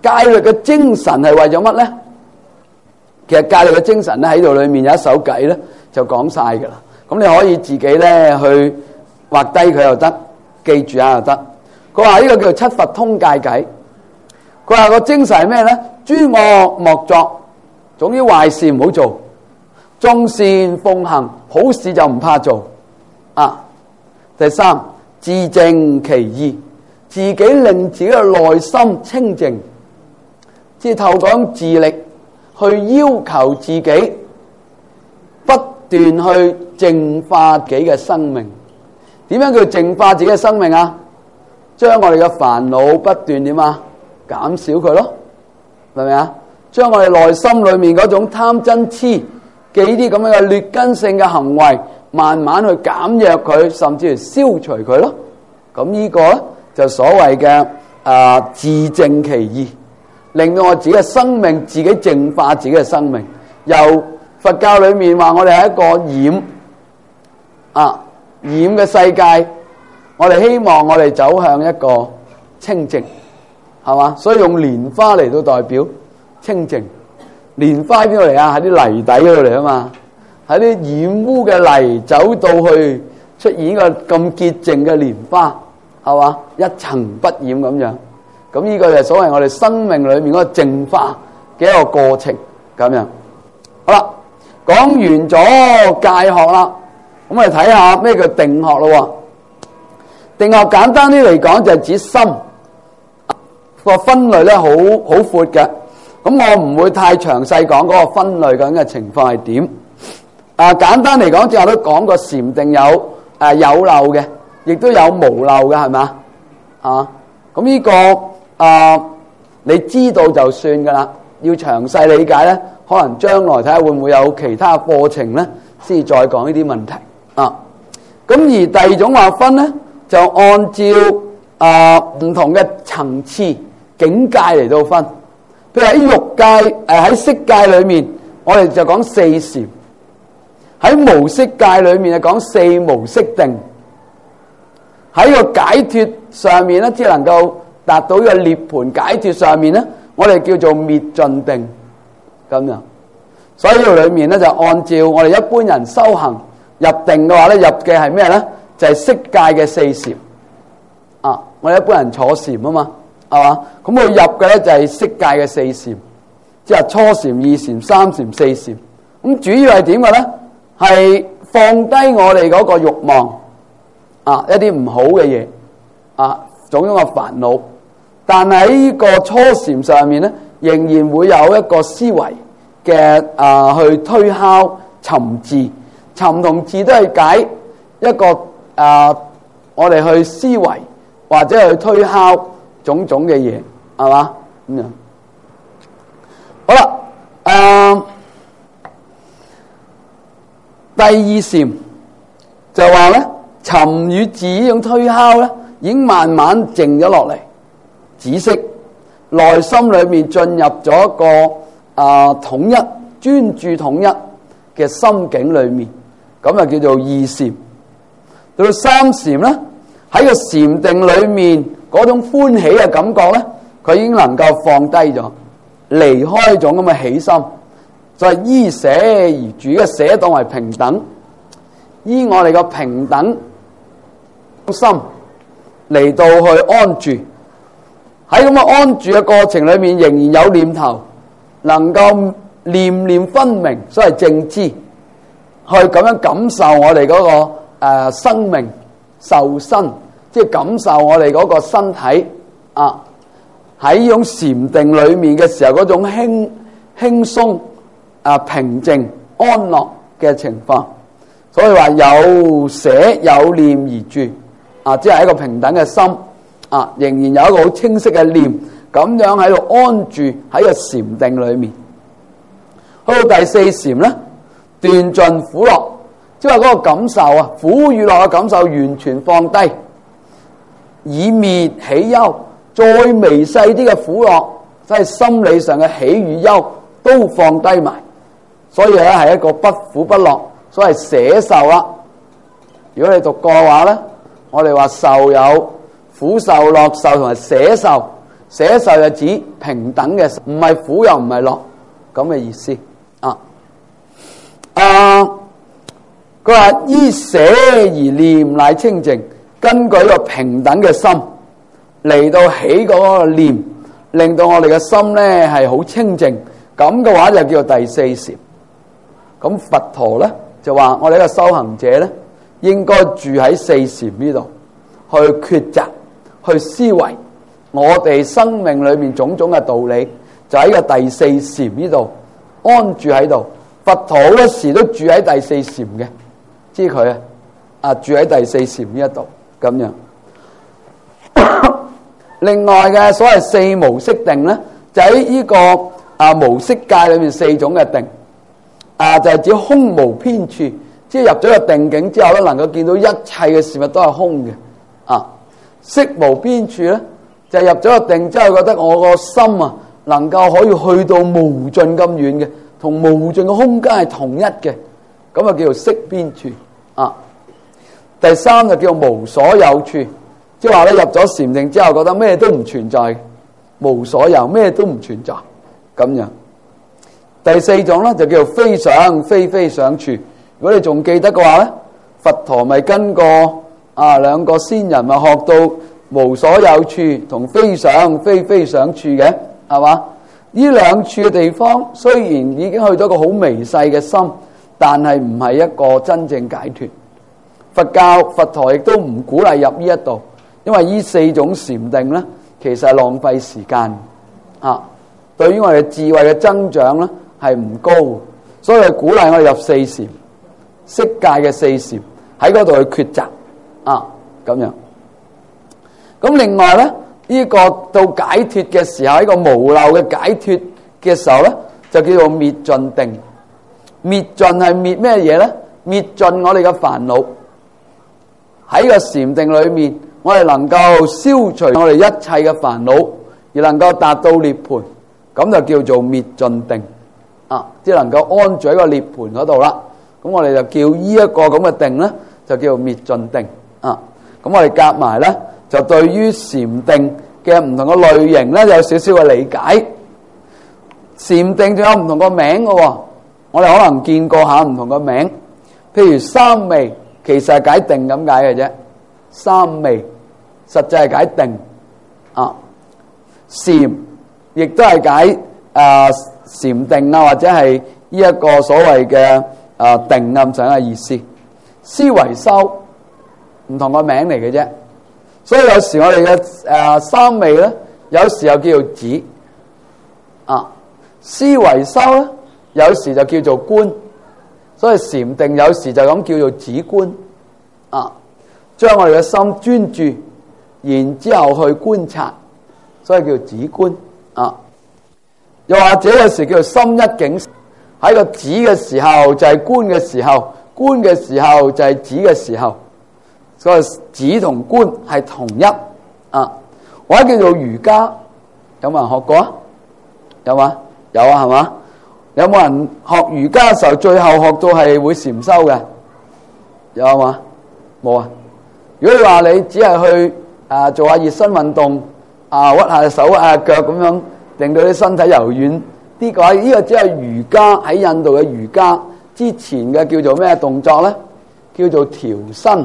戒律嘅精神係為咗乜咧？其實戒律嘅精神咧喺度裏面有一首偈咧就講晒噶啦。咁你可以自己咧去畫低佢又得，記住下又得。佢話呢個叫做七佛通戒偈。佢話個精神係咩咧？諸惡莫作，總之壞事唔好做，眾善奉行，好事就唔怕做。啊，第三，自淨其意，自己令自己嘅內心清淨，即係透過自力去要求自己，不斷去淨化自己嘅生命。點樣叫淨化自己嘅生命啊？將我哋嘅煩惱不斷點啊？減少佢咯，明唔明啊？將我哋內心裏面嗰種貪嗔痴嘅呢啲咁樣嘅劣根性嘅行為，慢慢去減弱佢，甚至係消除佢咯。咁呢個咧就所謂嘅啊自淨其意，令到我自己嘅生命自己淨化自己嘅生命。由佛教裏面話我哋係一個染啊染嘅世界，我哋希望我哋走向一個清淨。係嘛？所以用蓮花嚟到代表清淨。蓮花喺邊度嚟啊？喺啲泥底嗰度嚟啊嘛。喺啲染污嘅泥走到去出現個咁潔淨嘅蓮花，係嘛？一塵不染咁樣。咁呢個就係所謂我哋生命裏面嗰個淨化嘅一個過程咁樣。好啦，講完咗戒學啦，咁我哋睇下咩叫定學咯。定學簡單啲嚟講就係指心。個分類咧好好闊嘅，咁我唔會太詳細講嗰個分類咁嘅情況係點。啊，簡單嚟講，之後都講過禪定有誒、啊、有漏嘅，亦都有無漏嘅，係嘛？啊，咁呢、這個啊，你知道就算噶啦。要詳細理解咧，可能將來睇下會唔會有其他課程咧，先至再講呢啲問題。啊，咁而第二種劃分咧，就按照啊唔同嘅層次。境界嚟到分，譬如喺欲界、誒喺色界裏面，我哋就講四禪；喺無色界裏面就講四無色定；喺個解脫上面咧，只能夠達到呢個涅槃解脫上面咧，我哋叫做滅盡定咁樣。所以呢度裏面咧就按照我哋一般人修行入定嘅話咧，入嘅係咩咧？就係、是、色界嘅四禪啊！我哋一般人坐禪啊嘛。係嘛？咁佢入嘅咧就係色界嘅四禪，即係初禪、二禪、三禪、四禪。咁主要係點嘅咧？係放低我哋嗰個慾望啊，一啲唔好嘅嘢啊，種種嘅煩惱。但係喺呢個初禪上面咧，仍然會有一個思維嘅啊，去推敲尋字。尋同字都係解一個啊，我哋去思維或者去推敲。種種嘅嘢係嘛咁樣，好啦，誒、呃，第二禪就話咧，尋與字呢種推敲咧，已經慢慢靜咗落嚟，止息，內心裏面進入咗一個啊、呃、統一、專注統一嘅心境裏面，咁啊叫做二禪。到到三禪咧，喺個禪定裏面。嗰種歡喜嘅感覺咧，佢已經能夠放低咗，離開一種咁嘅喜心，就係依捨而住嘅捨當為平等，依我哋個平等心嚟到去安住。喺咁嘅安住嘅過程裏面，仍然有念頭，能夠念念分明，所謂正知，去咁樣感受我哋嗰、那個誒、呃、生命受身。即係感受我哋嗰個身體啊，喺呢種禪定裏面嘅時候，嗰種輕輕鬆啊、平靜安樂嘅情況。所以話有捨有念而住啊，即係一個平等嘅心啊，仍然有一個好清晰嘅念，咁樣喺度安住喺個禪定裏面。去到第四禪咧，斷盡苦樂，即係話嗰個感受啊，苦與樂嘅感受完全放低。以滅喜憂，再微細啲嘅苦樂，即係心理上嘅喜與憂都放低埋，所以咧係一個不苦不樂，所謂捨受啦。如果你讀過嘅話咧，我哋話受有苦受、樂受同埋捨受， 捨受就指平等嘅，唔係苦又唔係樂咁嘅意思啊。啊，佢話依捨而念乃清淨，根據一個平等嘅心嚟到起嗰個念，令到我哋嘅心咧係好清淨，咁嘅話就叫做第四禪。咁佛陀咧就話我哋一個修行者咧，應該住喺四禪呢度，去抉擇，去思維我哋生命裏面種種嘅道理，就喺個第四禪呢度安住喺度。佛陀好多時都住喺第四禪嘅，知佢啊啊住喺第四禪呢一度咁樣。另外嘅所謂四無色定咧，就喺呢個啊無色界裏面四種嘅定啊，就係指空無邊處，即係入咗個定境之後咧，能夠見到一切嘅事物都係空嘅啊。色無邊處咧，就係入咗個定之後，覺得我個心啊能夠可以去到無盡咁遠嘅，同無盡嘅空間係同一嘅，咁啊叫做色邊處啊。第三就叫做無所有處，即係話咧入咗禪定之後，覺得咩都唔存在，無所有，咩都唔存在咁樣。第四種咧就叫做非想非非想處。如果你仲記得嘅話咧，佛陀咪跟過啊兩個仙人咪學到無所有處同非想非非想處嘅，係嘛？呢兩處嘅地方雖然已經去到一個好微細嘅心，但係唔係一個真正解脫。佛教佛陀亦都唔鼓勵入呢一度，因為呢四種禪定咧，其實係浪費時間啊。對於我哋智慧嘅增長咧係唔高，所以佢鼓勵我哋入四禪，色界嘅四禪喺嗰度去抉擇啊咁樣。咁另外咧，呢個到解脫嘅時候，一個無漏嘅解脫嘅時候咧，就叫做滅盡定。滅盡係滅咩嘢咧？滅盡我哋嘅煩惱。喺個禪定裏面，我哋能夠消除我哋一切嘅煩惱，而能夠達到涅槃，咁就叫做滅盡定啊！即係能夠安住喺個涅槃嗰度啦。咁我哋就叫呢一個咁嘅定咧，就叫做滅盡定啊！咁我哋夾埋咧，就對於禪定嘅唔同嘅類型咧，有少少嘅理解。禪定仲有唔同個名嘅喎，我哋可能見過下唔同個名，譬如三昧。其實係解定咁解嘅啫，三昧實際係解定啊。禪亦都係解啊禪定啊，或者係呢一個所謂嘅啊定咁上嘅意思。思維修唔同個名嚟嘅啫，所以有時我哋嘅誒三昧咧，有時又叫做止啊。思維修咧，有時就叫做觀。所以禪定有時就咁叫做止觀啊，將我哋嘅心專注，然之後去觀察，所以叫止觀啊。又或者有時叫做心一境，喺個止嘅時候就係觀嘅時候，觀嘅時候就係止嘅時候，所以止同觀係同一啊。或者叫做瑜伽，有冇人學過啊？有嘛？有啊，係嘛？有冇人學瑜伽嘅時候，最後學到係會禪修嘅？有嘛？冇啊！如果你話你只係去啊做下熱身運動，啊屈下手屈下腳咁樣，令到你身體柔軟啲嘅話，呢個只係瑜伽，喺印度嘅瑜伽之前嘅叫做咩動作咧？叫做調身，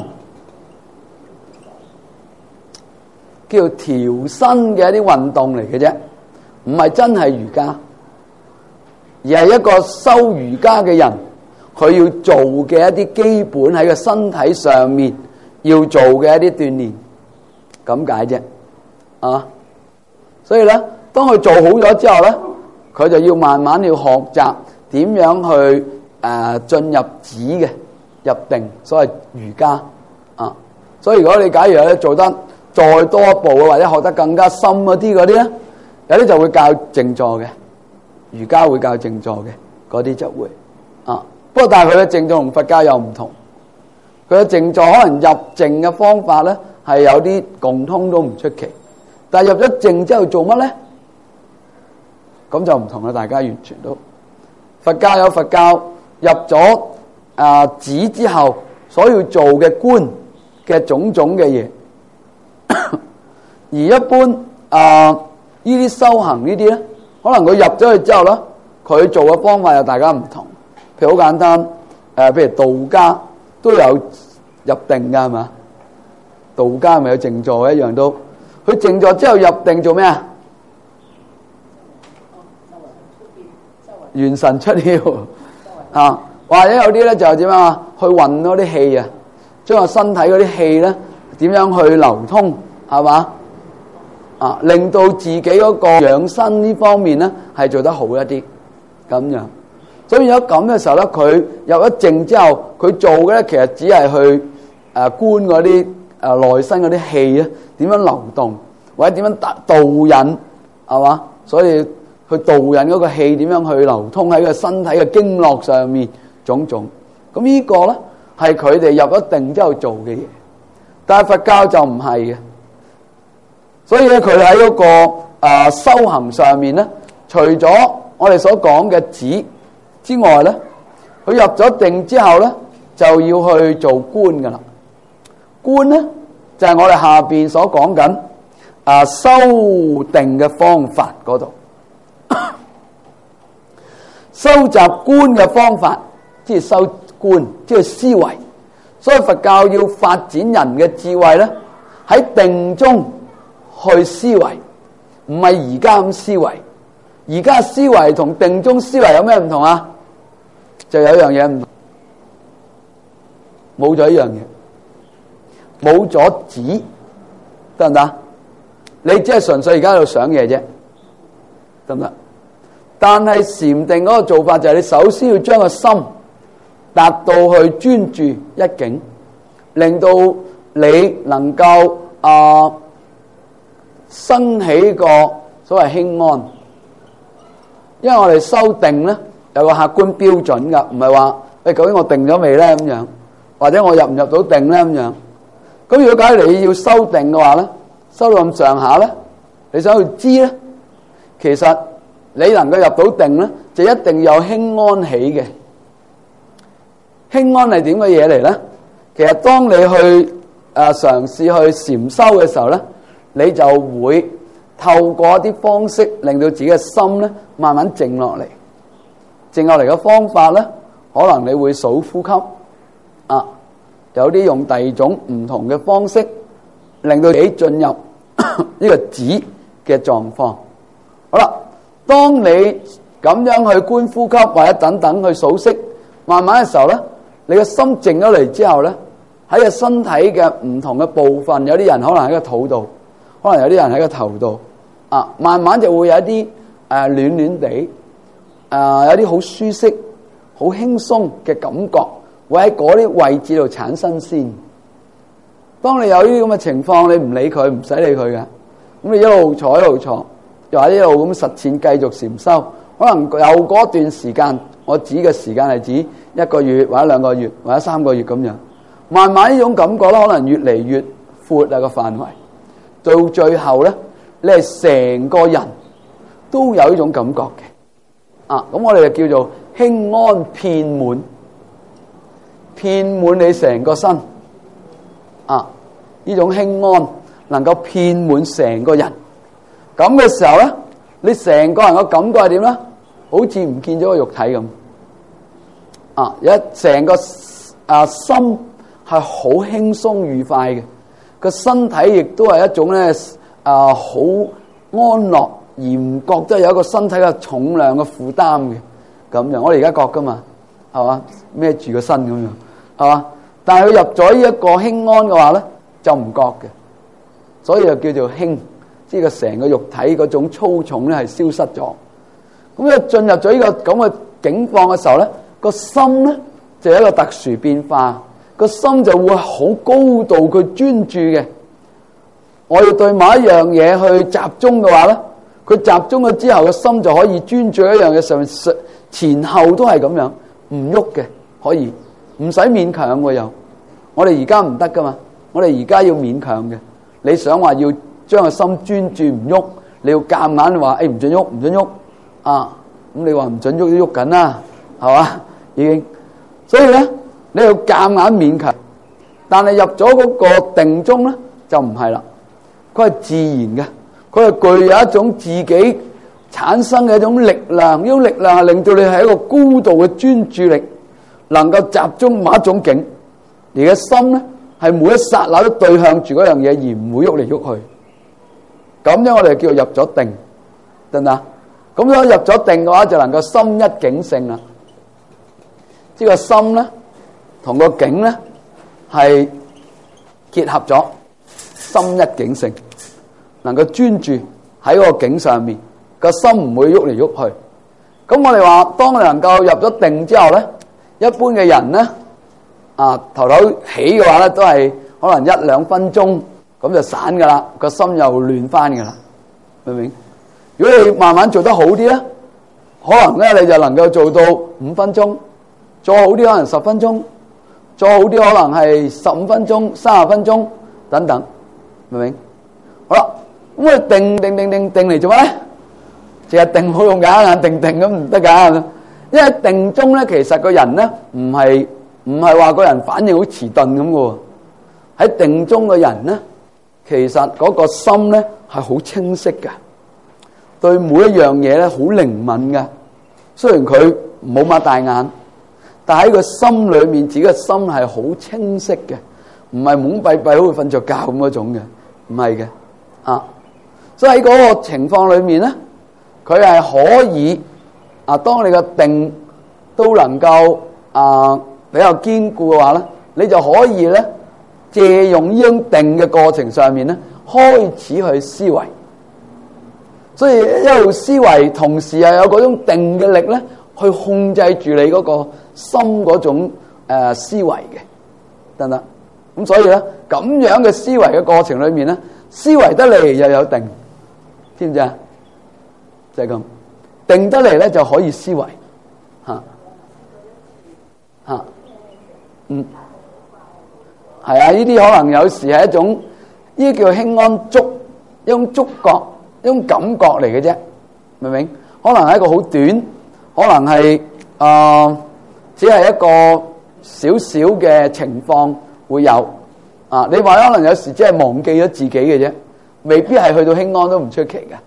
叫做調身嘅一啲運動嚟嘅啫，唔係真係瑜伽。而係一個修瑜伽嘅人，佢要做嘅一啲基本喺個身體上面要做嘅一啲鍛煉，咁解啫啊！所以咧，當佢做好咗之後咧，佢就要慢慢要學習點樣去誒進入止嘅入定，所謂瑜伽啊。所以如果你假如咧做得再多一步，或者學得更加深嗰啲嗰啲咧，有啲就會教靜坐嘅。瑜伽會教靜坐嘅，嗰啲就會啊。不過但係佢嘅靜坐同佛教又唔同，佢嘅靜坐可能入靜嘅方法咧係有啲共通都唔出奇，但係入咗靜之後做乜咧？咁就唔同啦，大家完全都佛教有佛教入咗啊止之後所要做嘅觀嘅種種嘅嘢，而一般啊呢啲修行呢啲咧，可能佢入咗去之後咧，佢做嘅方法又大家唔同。譬如好簡單，誒、呃，譬如道家都有入定㗎，係嘛？道家咪有靜坐一樣都，佢靜坐之後入定做咩啊？元神出竅啊！或者有啲咧就點樣啊？去運嗰啲氣啊，將個身體嗰啲氣咧點樣去流通，係嘛？啊，令到自己嗰個養生呢方面咧係做得好一啲咁樣。所以有咁嘅時候咧，佢入咗靜之後，佢做嘅咧其實只係去誒、呃、觀嗰啲誒內身嗰啲氣啊點樣流動，或者點樣導引，係嘛？所以去導引嗰個氣點樣去流通喺個身體嘅經絡上面，種種。咁呢個咧係佢哋入咗定之後做嘅嘢，但係佛教就唔係嘅。所以咧，佢喺嗰個誒、呃、修行上面咧，除咗我哋所講嘅止之外咧，佢入咗定之後咧，就要去做觀噶啦。觀咧就係、是、我哋下邊所講緊啊修定嘅方法嗰度，收集觀嘅方法，即係修觀，即係思維。所以佛教要發展人嘅智慧咧，喺定中去思維，唔係而家咁思維。而家思維同定中思維有咩唔同啊？就有一樣嘢唔同，冇咗一樣嘢，冇咗止，得唔得？你只係純粹而家喺度想嘢啫，得唔得？但係禪定嗰個做法就係你首先要將個心達到去專注一境，令到你能夠啊、呃、生起個所謂輕安。因為我哋修定咧有個客觀標準噶，唔係話誒究竟我定咗未咧咁樣，或者我入唔入到定咧咁樣。咁如果假如你要修定嘅話咧，修到咁上下咧，你想去知咧，其實你能夠入到定咧，就一定有輕安起嘅。輕安係點嘅嘢嚟咧？其實當你去誒嘗試去禪修嘅時候咧，你就會透過一啲方式令到自己嘅心咧慢慢靜落嚟。靜落嚟嘅方法咧，可能你會數呼吸啊，有啲用第二種唔同嘅方式，令到自己進入呢個止嘅狀況。好啦，當你咁樣去觀呼吸或者等等去數息，慢慢嘅時候咧，你嘅心靜咗嚟之後咧，喺個身體嘅唔同嘅部分，有啲人可能喺個肚度，可能有啲人喺個頭度。啊，慢慢就會有一啲誒、呃、暖暖地，誒、呃、有啲好舒適、好輕鬆嘅感覺，會喺嗰啲位置度產生先。當你有呢啲咁嘅情況，你唔理佢，唔使理佢嘅，咁你一路坐一路坐，又或者一路咁實踐繼續禪修，可能有嗰段時間，我指嘅時間係指一個月或者兩個月或者三個月咁樣，慢慢呢種感覺咧，可能越嚟越闊啊個範圍，到最後咧。你係成個人都有呢種感覺嘅，啊，咁我哋就叫做輕安遍滿，遍滿你成個身，啊，呢種輕安能夠遍滿成個人，咁嘅時候咧，你成個人嘅感覺係點咧？好似唔見咗個肉體咁，啊，一成個啊心係好輕鬆愉快嘅，個身體亦都係一種咧。啊，好安樂而唔覺得有一個身體嘅重量嘅負擔嘅咁樣，我哋而家覺噶嘛，係嘛，孭住個身咁樣，係嘛，但係佢入咗呢一個輕安嘅話咧，就唔覺嘅，所以就叫做輕，即係個成個肉體嗰種粗重咧係消失咗。咁一進入咗呢個咁嘅境況嘅時候咧，個心咧就有一個特殊變化，個心就會好高度去專注嘅。我要對某一樣嘢去集中嘅話咧，佢集中咗之後嘅心就可以專注一樣嘢上面，前後都係咁樣唔喐嘅，可以唔使勉強喎又。我哋而家唔得噶嘛，我哋而家要勉強嘅。你想話要將個心專注唔喐，你要夾硬話誒唔准喐唔准喐啊，咁你話唔准喐都喐緊啦，係嘛已經。所以咧你要夾硬勉強，但係入咗嗰個定中咧就唔係啦。佢係自然嘅， 佢係具有一種自己產生嘅一種力量，呢種力量係令到你係一個高度嘅專注力，能夠集中某一種境，而嘅心咧係每一剎那都對向住嗰樣嘢，而唔會喐嚟喐去。咁樣我哋叫做入咗定，得唔得？咁樣入咗定嘅話，就能夠心一境性啦。呢個心咧同個境咧係結合咗，心一境性，能夠專注喺個境上面，個心唔會喐嚟喐去。咁我哋話，當你能夠入咗定之後咧，一般嘅人咧啊頭頭起嘅話咧，都係可能一兩分鐘咁就散噶啦，個心又亂翻噶啦，明唔明？如果你慢慢做得好啲咧，可能咧你就能夠做到五分鐘，做好啲可能十分鐘，做好啲可能係十五分鐘、三十分鐘等等，明唔明？好啦，咁我哋定定定定定嚟做咩咧？淨係定冇用㗎，眼定定咁唔得㗎。因為定中咧，其實個人咧唔係唔係話個人反應好遲鈍咁嘅喎。喺定中嘅人咧，其實嗰個心咧係好清晰嘅，對每一樣嘢咧好靈敏嘅。雖然佢冇擘大眼，但喺個心裏面，自己嘅心係好清晰嘅，唔係懵閉閉好似瞓着覺咁嗰種嘅，唔係嘅啊。所以喺嗰個情況裏面咧，佢係可以啊，當你嘅定都能夠啊比較堅固嘅話咧，你就可以咧借用呢種定嘅過程上面咧，開始去思維。所以一路思維，同時又有嗰種定嘅力咧，去控制住你嗰個心嗰種誒思維嘅，得唔得？咁所以咧，咁樣嘅思維嘅過程裏面咧，思維得嚟又有定，知唔知啊？就係咁，定得嚟咧就可以思維，吓吓，嗯，係啊，呢啲可能有時係一種呢啲叫輕安觸，一種觸覺。一種感覺嚟嘅啫，明唔明？可能係一個好短，可能係啊、呃，只係一個少少嘅情況會有啊。你話可能有時只係忘記咗自己嘅啫，未必係去到輕安都唔出奇嘅。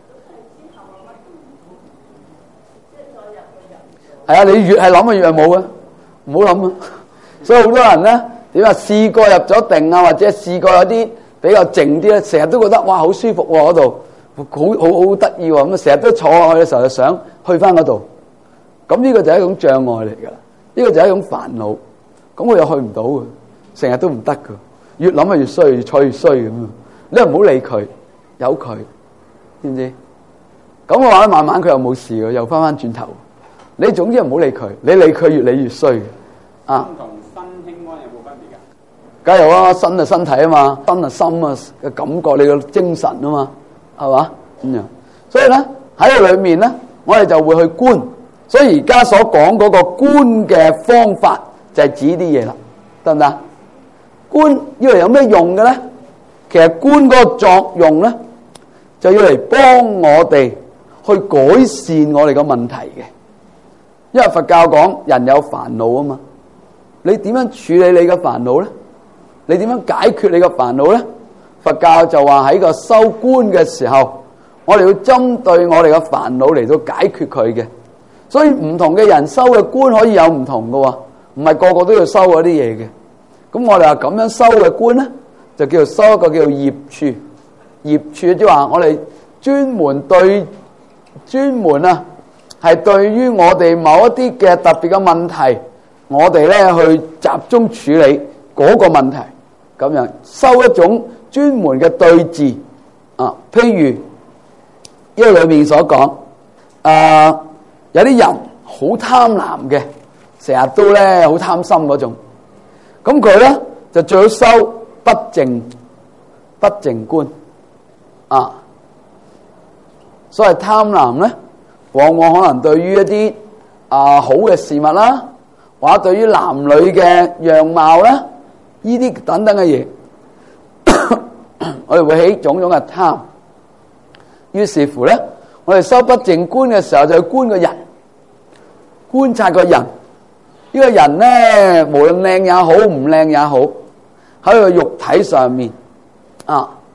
係啊，你越係諗啊越係冇啊，唔好諗啊。所以好多人咧點啊？試過入咗定啊，或者試過有啲比較靜啲咧，成日都覺得哇好舒服喎嗰度。好好好得意喎，咁啊成日都坐落去嘅時候就想去翻嗰度，咁呢個就係一種障礙嚟㗎，呢個就係一種煩惱，咁我又去唔到嘅，成日都唔得㗎，越諗啊越衰，越坐越衰咁啊！你又唔好理佢，由佢，知唔知？咁嘅話慢慢佢又冇事嘅，又翻翻轉頭。你總之唔好理佢，你理佢越理越衰嘅。啊， 同身輕安有冇分別㗎？ 梗係有啊，身係身體啊嘛，心係心啊嘅感覺，你嘅精神啊嘛。係嘛咁樣，所以咧喺裏面咧，我哋就會去觀。所以而家所講嗰個觀嘅方法就係指啲嘢啦，得唔得？觀要嚟有咩用嘅咧？其實觀嗰個作用咧，就要嚟幫我哋去改善我哋嘅問題嘅。因為佛教講人有煩惱啊嘛，你點樣處理你嘅煩惱咧？你點樣解決你嘅煩惱咧？佛教就話喺個修觀嘅時候，我哋要針對我哋嘅煩惱嚟到解決佢嘅。所以唔同嘅人修嘅觀可以有唔同嘅喎，唔係個個都要修嗰啲嘢嘅。咁我哋話咁樣修嘅觀咧，就叫做修一個叫做業處。業處即係話我哋專門對專門啊，係對於我哋某一啲嘅特別嘅問題，我哋咧去集中處理嗰個問題，咁樣修一種專門嘅對治啊，譬如呢個裏面所講，啊有啲人好貪婪嘅，成日都咧好貪心嗰種，咁佢咧就最好修不淨不淨觀啊。所謂貪婪咧，往往可能對於一啲啊好嘅事物啦，或者對於男女嘅樣貌啦，呢啲等等嘅嘢。我哋會起種種嘅貪，於是乎咧，我哋修不淨觀嘅時候就去觀個人，觀察個人。呢、這個人咧，無論靚也好，唔靚也好，喺佢個肉體上面啊，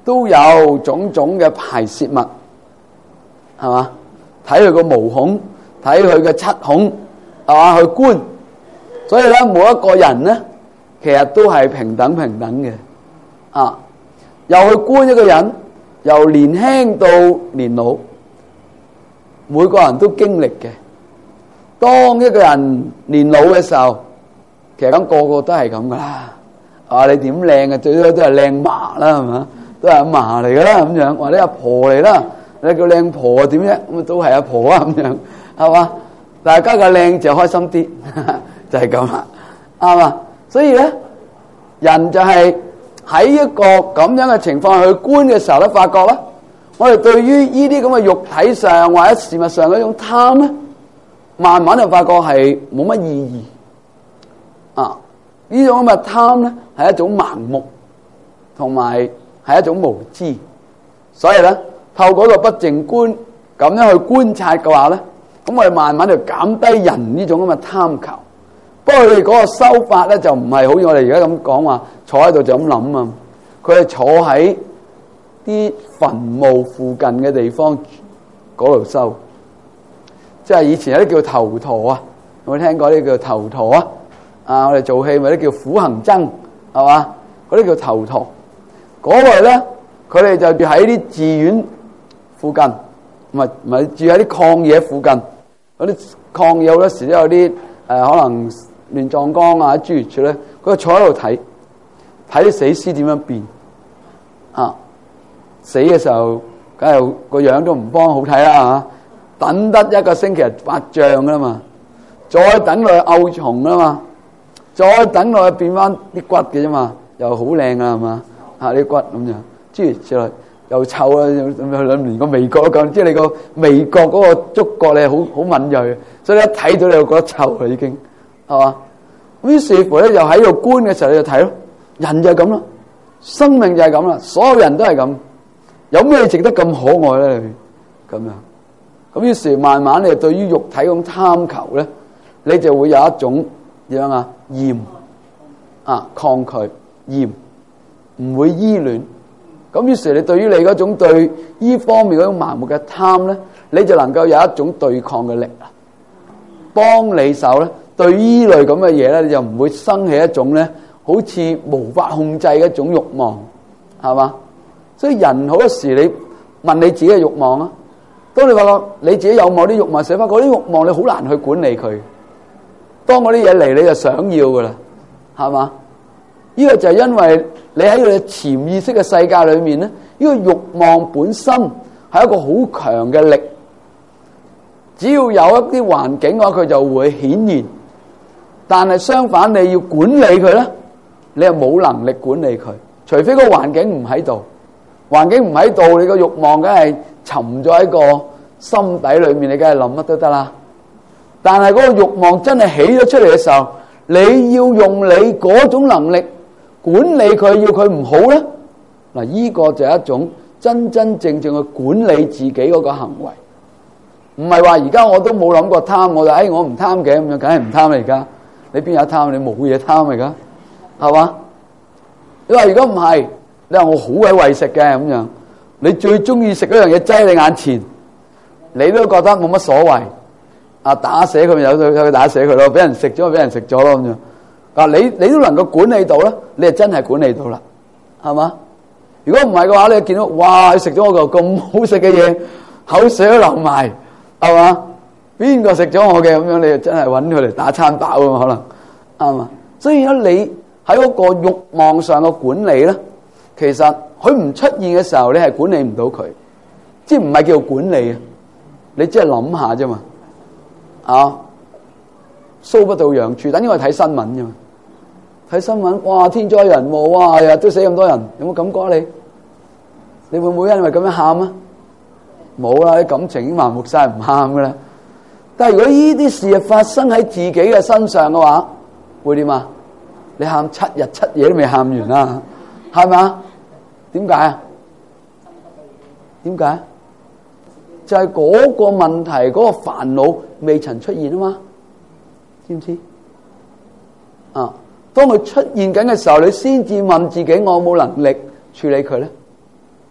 都有種種嘅排泄物，係嘛？睇佢個毛孔，睇佢嘅七孔，係嘛？去觀，所以咧，每一個人咧，其實都係平等平等嘅，啊，又去觀一個人，由年輕到年老，每個人都經歷嘅。當一個人年老嘅時候，其實咁個個都係咁噶啦。啊，你點靚嘅，最多都係靚嫲啦，係嘛？都係阿嫲嚟噶啦，咁樣，或者阿婆嚟啦。你叫靚婆點啫？咁都係阿婆啊，咁樣，係嘛？大家嘅靚就開心啲，就係咁啦，啱嘛？所以咧，人就係喺一個咁樣嘅情況去觀嘅時候咧，發覺咧，我哋對於呢啲咁嘅肉體上或者事物上嗰種貪咧，慢慢就發覺係冇乜意義啊！呢種咁嘅貪咧，係一種盲目，同埋係一種無知。所以咧，透過一個不淨觀咁樣去觀察嘅話咧，咁我哋慢慢就減低人呢種咁嘅貪求。不過佢哋嗰個修法咧，就唔係好似我哋而家咁講話，坐喺度就咁諗啊。佢係坐喺啲墳墓附近嘅地方嗰度修，即係以前有啲叫頭陀啊，有冇聽過啲叫頭陀啊？啊，我哋做戲咪啲叫苦行僧，係嘛？嗰啲叫頭陀。嗰類咧，佢哋就住喺啲寺院附近，唔係唔係住喺啲曠野附近。嗰啲曠野好多時都有啲誒、呃，可能亂葬崗啊諸如此類咧，佢坐喺度睇睇啲死屍點樣變啊！死嘅時候，梗係個樣都唔幫好睇啦嚇，等得一個星期就發脹噶啦嘛，再等落去漚蟲啦嘛，再等落去變翻啲骨嘅啫嘛，又好靚啊係嘛嚇啲骨咁樣，諸如此類又臭啊，咁樣連個味覺都咁，即係你個味覺嗰個觸覺你係好好敏鋭，所以一睇到你就覺得臭啦已經係嘛？咁於是乎咧，又喺度觀嘅時候你就睇咯，人就係咁啦，生命就係咁啦，所有人都係咁。有咩值得咁可愛咧？咁樣，咁於是慢慢你對於肉體嗰種貪求咧，你就會有一種點樣啊？厭啊，抗拒厭，唔會依戀。咁於是你對於你嗰種對依方面嗰種盲目嘅貪咧，你就能夠有一種對抗嘅力啦，幫你手咧。對依類咁嘅嘢咧，你就唔會生起一種咧，好似無法控制嘅一種慾望，係嘛？所以人好多時你問你自己嘅慾望啊，當你發覺你自己有某啲慾望，寫翻嗰啲慾望你好難去管理佢。當嗰啲嘢嚟你就想要噶啦，係嘛？呢個就係因為你喺佢嘅潛意識嘅世界裏面咧，呢個慾望本身係一個好強嘅力，只要有一啲環境嘅話，佢就會顯現。但係相反，你要管理佢咧，你係冇能力管理佢，除非個環境唔喺度。環境唔喺度，你個慾望梗係沉咗喺個心底裏面，你梗係諗乜都得啦。但係嗰個慾望真係起咗出嚟嘅時候，你要用你嗰種能力管理佢，要佢唔好咧。嗱，呢個就係一種真真正正去管理自己嗰個行為，唔係話而家我都冇諗過貪，我就誒我唔貪嘅咁樣，梗係唔貪啦而家。你邊有貪？你冇嘢貪嚟噶，係嘛？你話如果唔係，你話我好鬼為食嘅咁樣，你最中意食嗰樣嘢擠你眼前，你都覺得冇乜所謂。啊，打死佢咪有佢，佢打死佢咯，俾人食咗咪俾人食咗咯咁樣。啊，你你都能夠管理到咧，你係真係管理到啦，係嘛？如果唔係嘅話，你見到哇，你食咗我個咁好食嘅嘢，口水都流埋，係嘛？邊個食咗我嘅咁樣，你就真係揾佢嚟打餐飽啊？可能啱嘛？所以咧，你喺嗰個慾望上嘅管理咧，其實佢唔出現嘅時候，你係管理唔到佢，即係唔係叫做管理啊？你只係諗下啫嘛，啊，搔不到癢處，等於我睇新聞啫嘛。睇新聞，哇，天災人禍，哇，日日都死咁多人，有冇感覺啊？你你會唔會因為咁樣喊啊？冇啦，啲感情已經麻木晒，唔喊噶啦。但係如果呢啲事發生喺自己嘅身上嘅話，會點啊？你喊七日七夜都未喊完啦，係嘛？點解啊？點解？就係嗰個問題，嗰個煩惱未曾出現啊嘛？知唔知？啊，當佢出現緊嘅時候，你先至問自己：我有冇能力處理佢咧？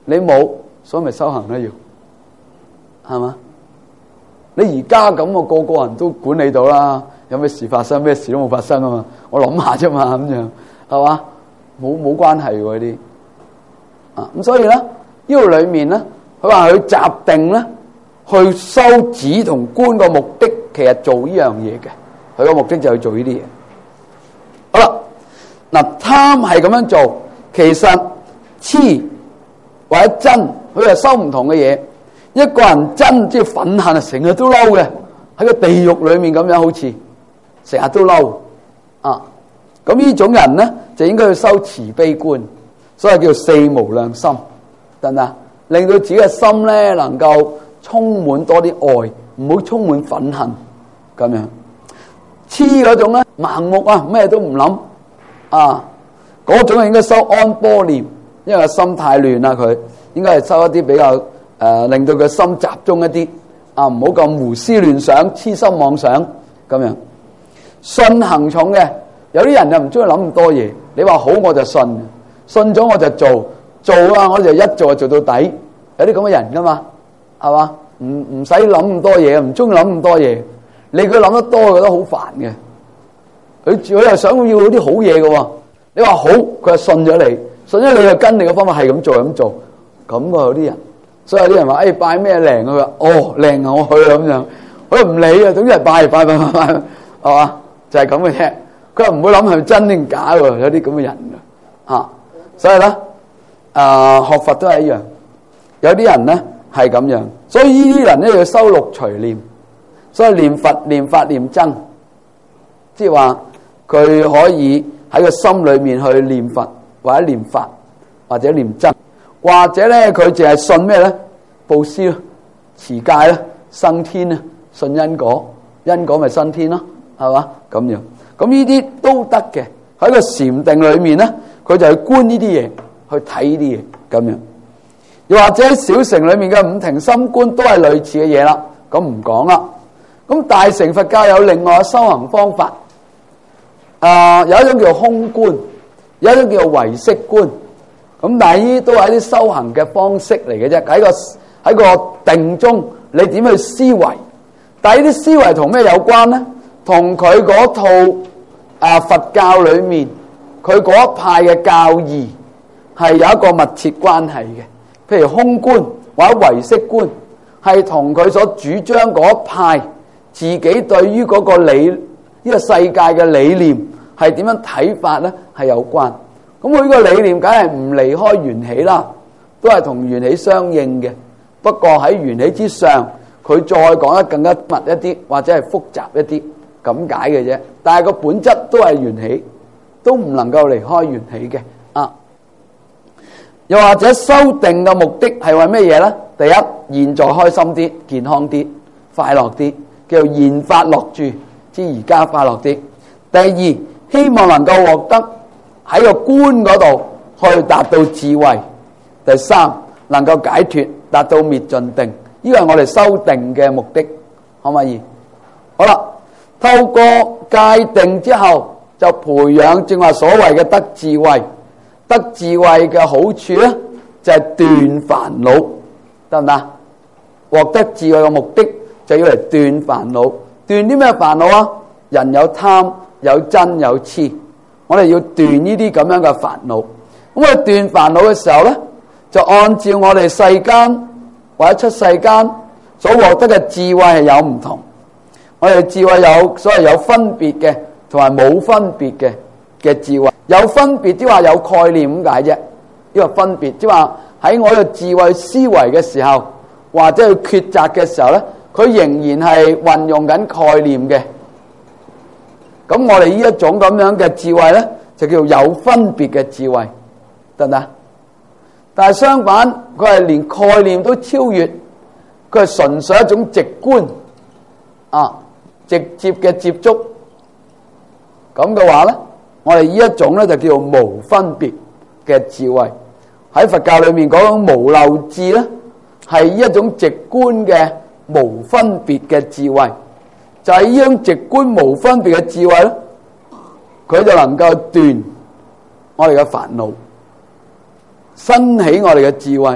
你冇，所以咪修行咧要，係嘛？你而家咁啊，個個人都管理到啦，有咩事發生，咩事都冇發生啊嘛，我諗下啫嘛，咁樣係嘛？冇冇關係喎呢啲啊，咁所以咧呢度裏面咧，佢話佢集定咧去修止同觀個目的，其實做呢樣嘢嘅，佢個目的就係做呢啲嘢。好啦，嗱貪係咁樣做，其實痴或者真，佢係收唔同嘅嘢。一個人真即係憤恨啊，成日都嬲嘅，喺個地獄裏面咁樣，好似成日都嬲啊。咁呢種人咧就應該去修慈悲觀，所以叫四無量心，得唔得？令到自己嘅心咧能夠充滿多啲愛，唔好充滿憤恨咁樣。痴嗰種咧盲目啊，咩都唔諗啊，嗰種應該修安般念，因為個心太亂啦，佢應該係修一啲比較誒、呃，令到佢心集中一啲啊，唔好咁胡思亂想、痴心妄想咁樣。信行重嘅，有啲人就唔中意諗咁多嘢，你話好我就信，信咗我就做，做啊我就一做就做到底，有啲咁嘅人噶嘛，係嘛？唔唔使諗咁多嘢，唔中意諗咁多嘢。你佢諗得多，覺得好煩嘅。佢佢又想要啲好嘢嘅喎。你話好，佢就信咗你，信咗你就跟你嘅方法係咁做咁做。咁嘅有啲人，所以有啲人話：，誒、哎、拜咩靈？佢話：哦靈啊，我去啦咁樣。佢又唔理啊，總之係拜拜拜拜拜，係嘛？就係咁嘅啫。佢又唔會諗係咪真定假喎。有啲咁嘅人嘅，啊，所以咧，啊、呃、學佛都係一樣。有啲人咧係咁樣，所以呢啲人咧要修六隨念。所以念佛、念法、念僧，即係話佢可以喺個心裏面去念佛，或者念法，或者念僧，或者咧佢淨係信咩咧？布施咯、持戒啦、生天啦、信因果，因果咪生天咯，係嘛？咁樣，咁呢啲都得嘅。喺個禪定裏面咧，佢就去觀呢啲嘢，去睇呢啲嘢，咁樣。又或者喺小乘裏面嘅五停心觀都係類似嘅嘢啦，咁唔講啦。咁大乘佛教有另外嘅修行方法，啊、呃，有一種叫空觀，有一種叫唯識觀。咁但係呢啲都係一啲修行嘅方式嚟嘅啫，喺個喺個定中，你點去思維？但係呢啲思維同咩有關咧？同佢嗰套啊、呃、佛教裏面，佢嗰一派嘅教義係有一個密切關係嘅。譬如空觀或者唯識觀，係同佢所主張嗰一派。自己對於嗰個理呢、這個世界嘅理念係點樣睇法咧？係有關。咁佢呢個理念梗係唔離開緣起啦，都係同緣起相應嘅。不過喺緣起之上，佢再講得更加密一啲，或者係複雜一啲咁解嘅啫。但係個本質都係緣起，都唔能夠離開緣起嘅啊。又或者修定嘅目的係為咩嘢咧？第一，現在開心啲、健康啲、快樂啲。叫現法樂住，即而家快樂啲。第二，希望能夠獲得喺個觀嗰度去達到智慧。第三，能夠解脫，達到滅盡定。呢個係我哋修定嘅目的，可唔可以？好啦，透過戒定之後，就培養正話所謂嘅得智慧。得智慧嘅好處咧，就係斷煩惱，得唔得？獲得智慧嘅目的。就要嚟斷煩惱，斷啲咩煩惱啊？人有貪、有瞋、有痴，我哋要斷呢啲咁樣嘅煩惱。咁我哋斷煩惱嘅時候咧，就按照我哋世間或者出世間所獲得嘅智慧係有唔同。我哋智慧有所謂有分別嘅，同埋冇分別嘅嘅智慧。有分別即係話有概念咁解啫。呢個分別即係話喺我嘅智慧思維嘅時候，或者去抉擇嘅時候咧。佢仍然係運用緊概念嘅，咁我哋呢一種咁樣嘅智慧咧，就叫有分別嘅智慧，得唔得？但係相反，佢係連概念都超越，佢係純粹一種直觀啊，直接嘅接觸。咁嘅話咧，我哋呢一種咧就叫做無分別嘅智慧。喺佛教裏面講無漏智咧，係一種直觀嘅。無分別嘅智慧，就係呢種直觀無分別嘅智慧咧，佢就能夠斷我哋嘅煩惱，生起我哋嘅智慧，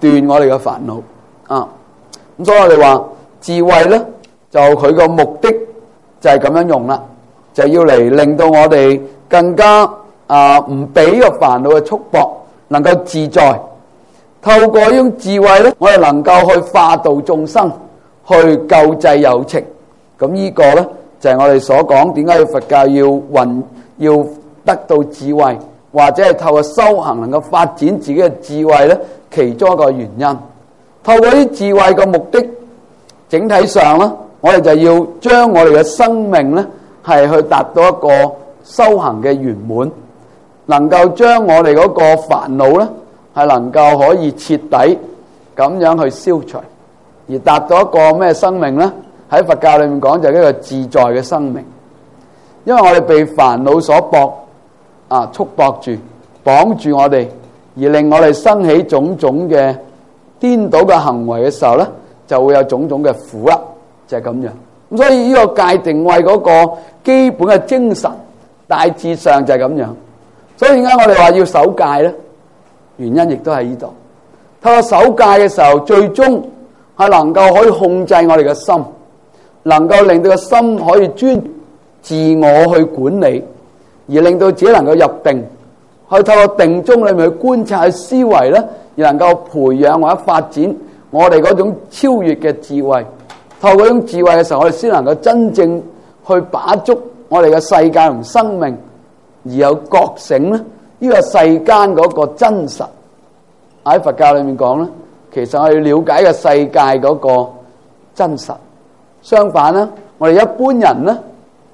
斷我哋嘅煩惱啊。咁所以我哋話智慧咧，就佢個目的就係咁樣用啦，就要嚟令到我哋更加啊唔俾個煩惱嘅束縛，能夠自在。透過呢種智慧咧，我哋能夠去化度眾生，去救濟有情。咁呢個咧就係我哋所講點解要佛教要運要得到智慧，或者係透過修行能夠發展自己嘅智慧咧，其中一個原因。透過啲智慧嘅目的，整體上咧，我哋就要將我哋嘅生命咧係去達到一個修行嘅圓滿，能夠將我哋嗰個煩惱咧係能夠可以徹底咁樣去消除，而達到一個咩生命咧？喺佛教裏面講就係一個自在嘅生命。因為我哋被煩惱所綁啊，束縛住，綁住我哋，而令我哋生起種種嘅顛倒嘅行為嘅時候咧，就會有種種嘅苦啦，就係咁樣。咁所以呢個戒定慧嗰個基本嘅精神，大致上就係咁樣。所以點解我哋話要守戒咧？原因亦都喺呢度。透過守戒嘅時候，最終係能夠可以控制我哋嘅心，能夠令到個心可以專自我去管理，而令到自己能夠入定，去透過定中裏面去觀察、去思維咧，而能夠培養或者發展我哋嗰種超越嘅智慧。透過嗰種智慧嘅時候，我哋先能夠真正去把捉我哋嘅世界同生命，而有覺醒咧。呢個世間嗰個真實喺佛教裏面講咧，其實我哋要了解個世界嗰個真實。相反咧，我哋一般人咧，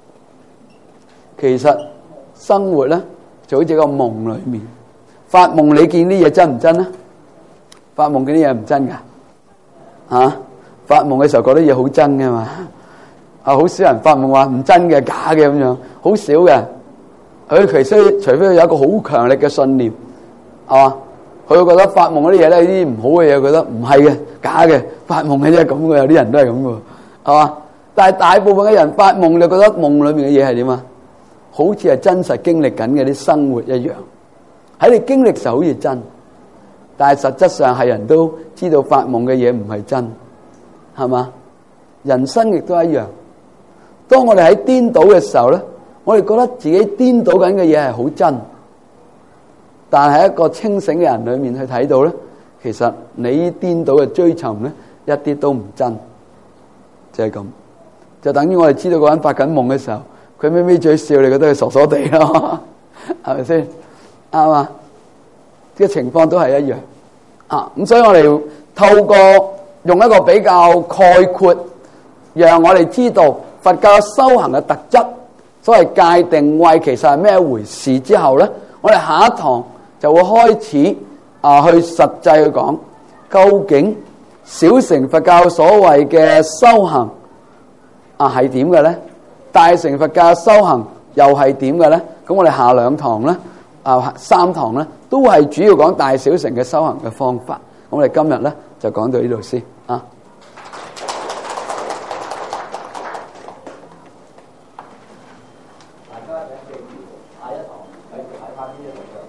其實生活咧就好似個夢裏面發夢，你見啲嘢真唔真咧？發夢見啲嘢唔真噶嚇、啊，發夢嘅時候覺得嘢好真嘅嘛，啊好少人發夢話唔真嘅、假嘅咁樣，好少嘅。佢其實除非佢有一個好強力嘅信念，係嘛？佢會覺得發夢嗰啲嘢咧，呢啲唔好嘅嘢，覺得唔係嘅、假嘅，發夢嘅啫咁嘅，有啲人都係咁嘅，係嘛？但係大部分嘅人發夢就覺得夢裏面嘅嘢係點啊？好似係真實經歷緊嘅啲生活一樣，喺你經歷時候好似真，但係實質上係人都知道發夢嘅嘢唔係真，係嘛？人生亦都一樣。當我哋喺顛倒嘅時候咧，我哋覺得自己顛倒緊嘅嘢係好真，但係一個清醒嘅人裏面去睇到咧，其實你顛倒嘅追尋咧一啲都唔真，就係咁。就等於我哋知道嗰個人發緊夢嘅時候，佢咪咪嘴笑，你覺得佢傻傻地咯，係咪先？啱嘛？呢個情況都係一樣啊。咁所以我哋透過用一個比較概括，讓我哋知道佛教修行嘅特質，所謂戒定慧其實係咩回事之後咧，我哋下一堂就會開始啊去實際去講，究竟小乘佛教所謂嘅修行啊係點嘅咧？大乘佛教修行又係點嘅咧？咁我哋下兩堂咧啊三堂咧都係主要講大小乘嘅修行嘅方法。咁我哋今日咧就講到呢度先啊。大家請記住，下一堂繼續睇翻呢一個。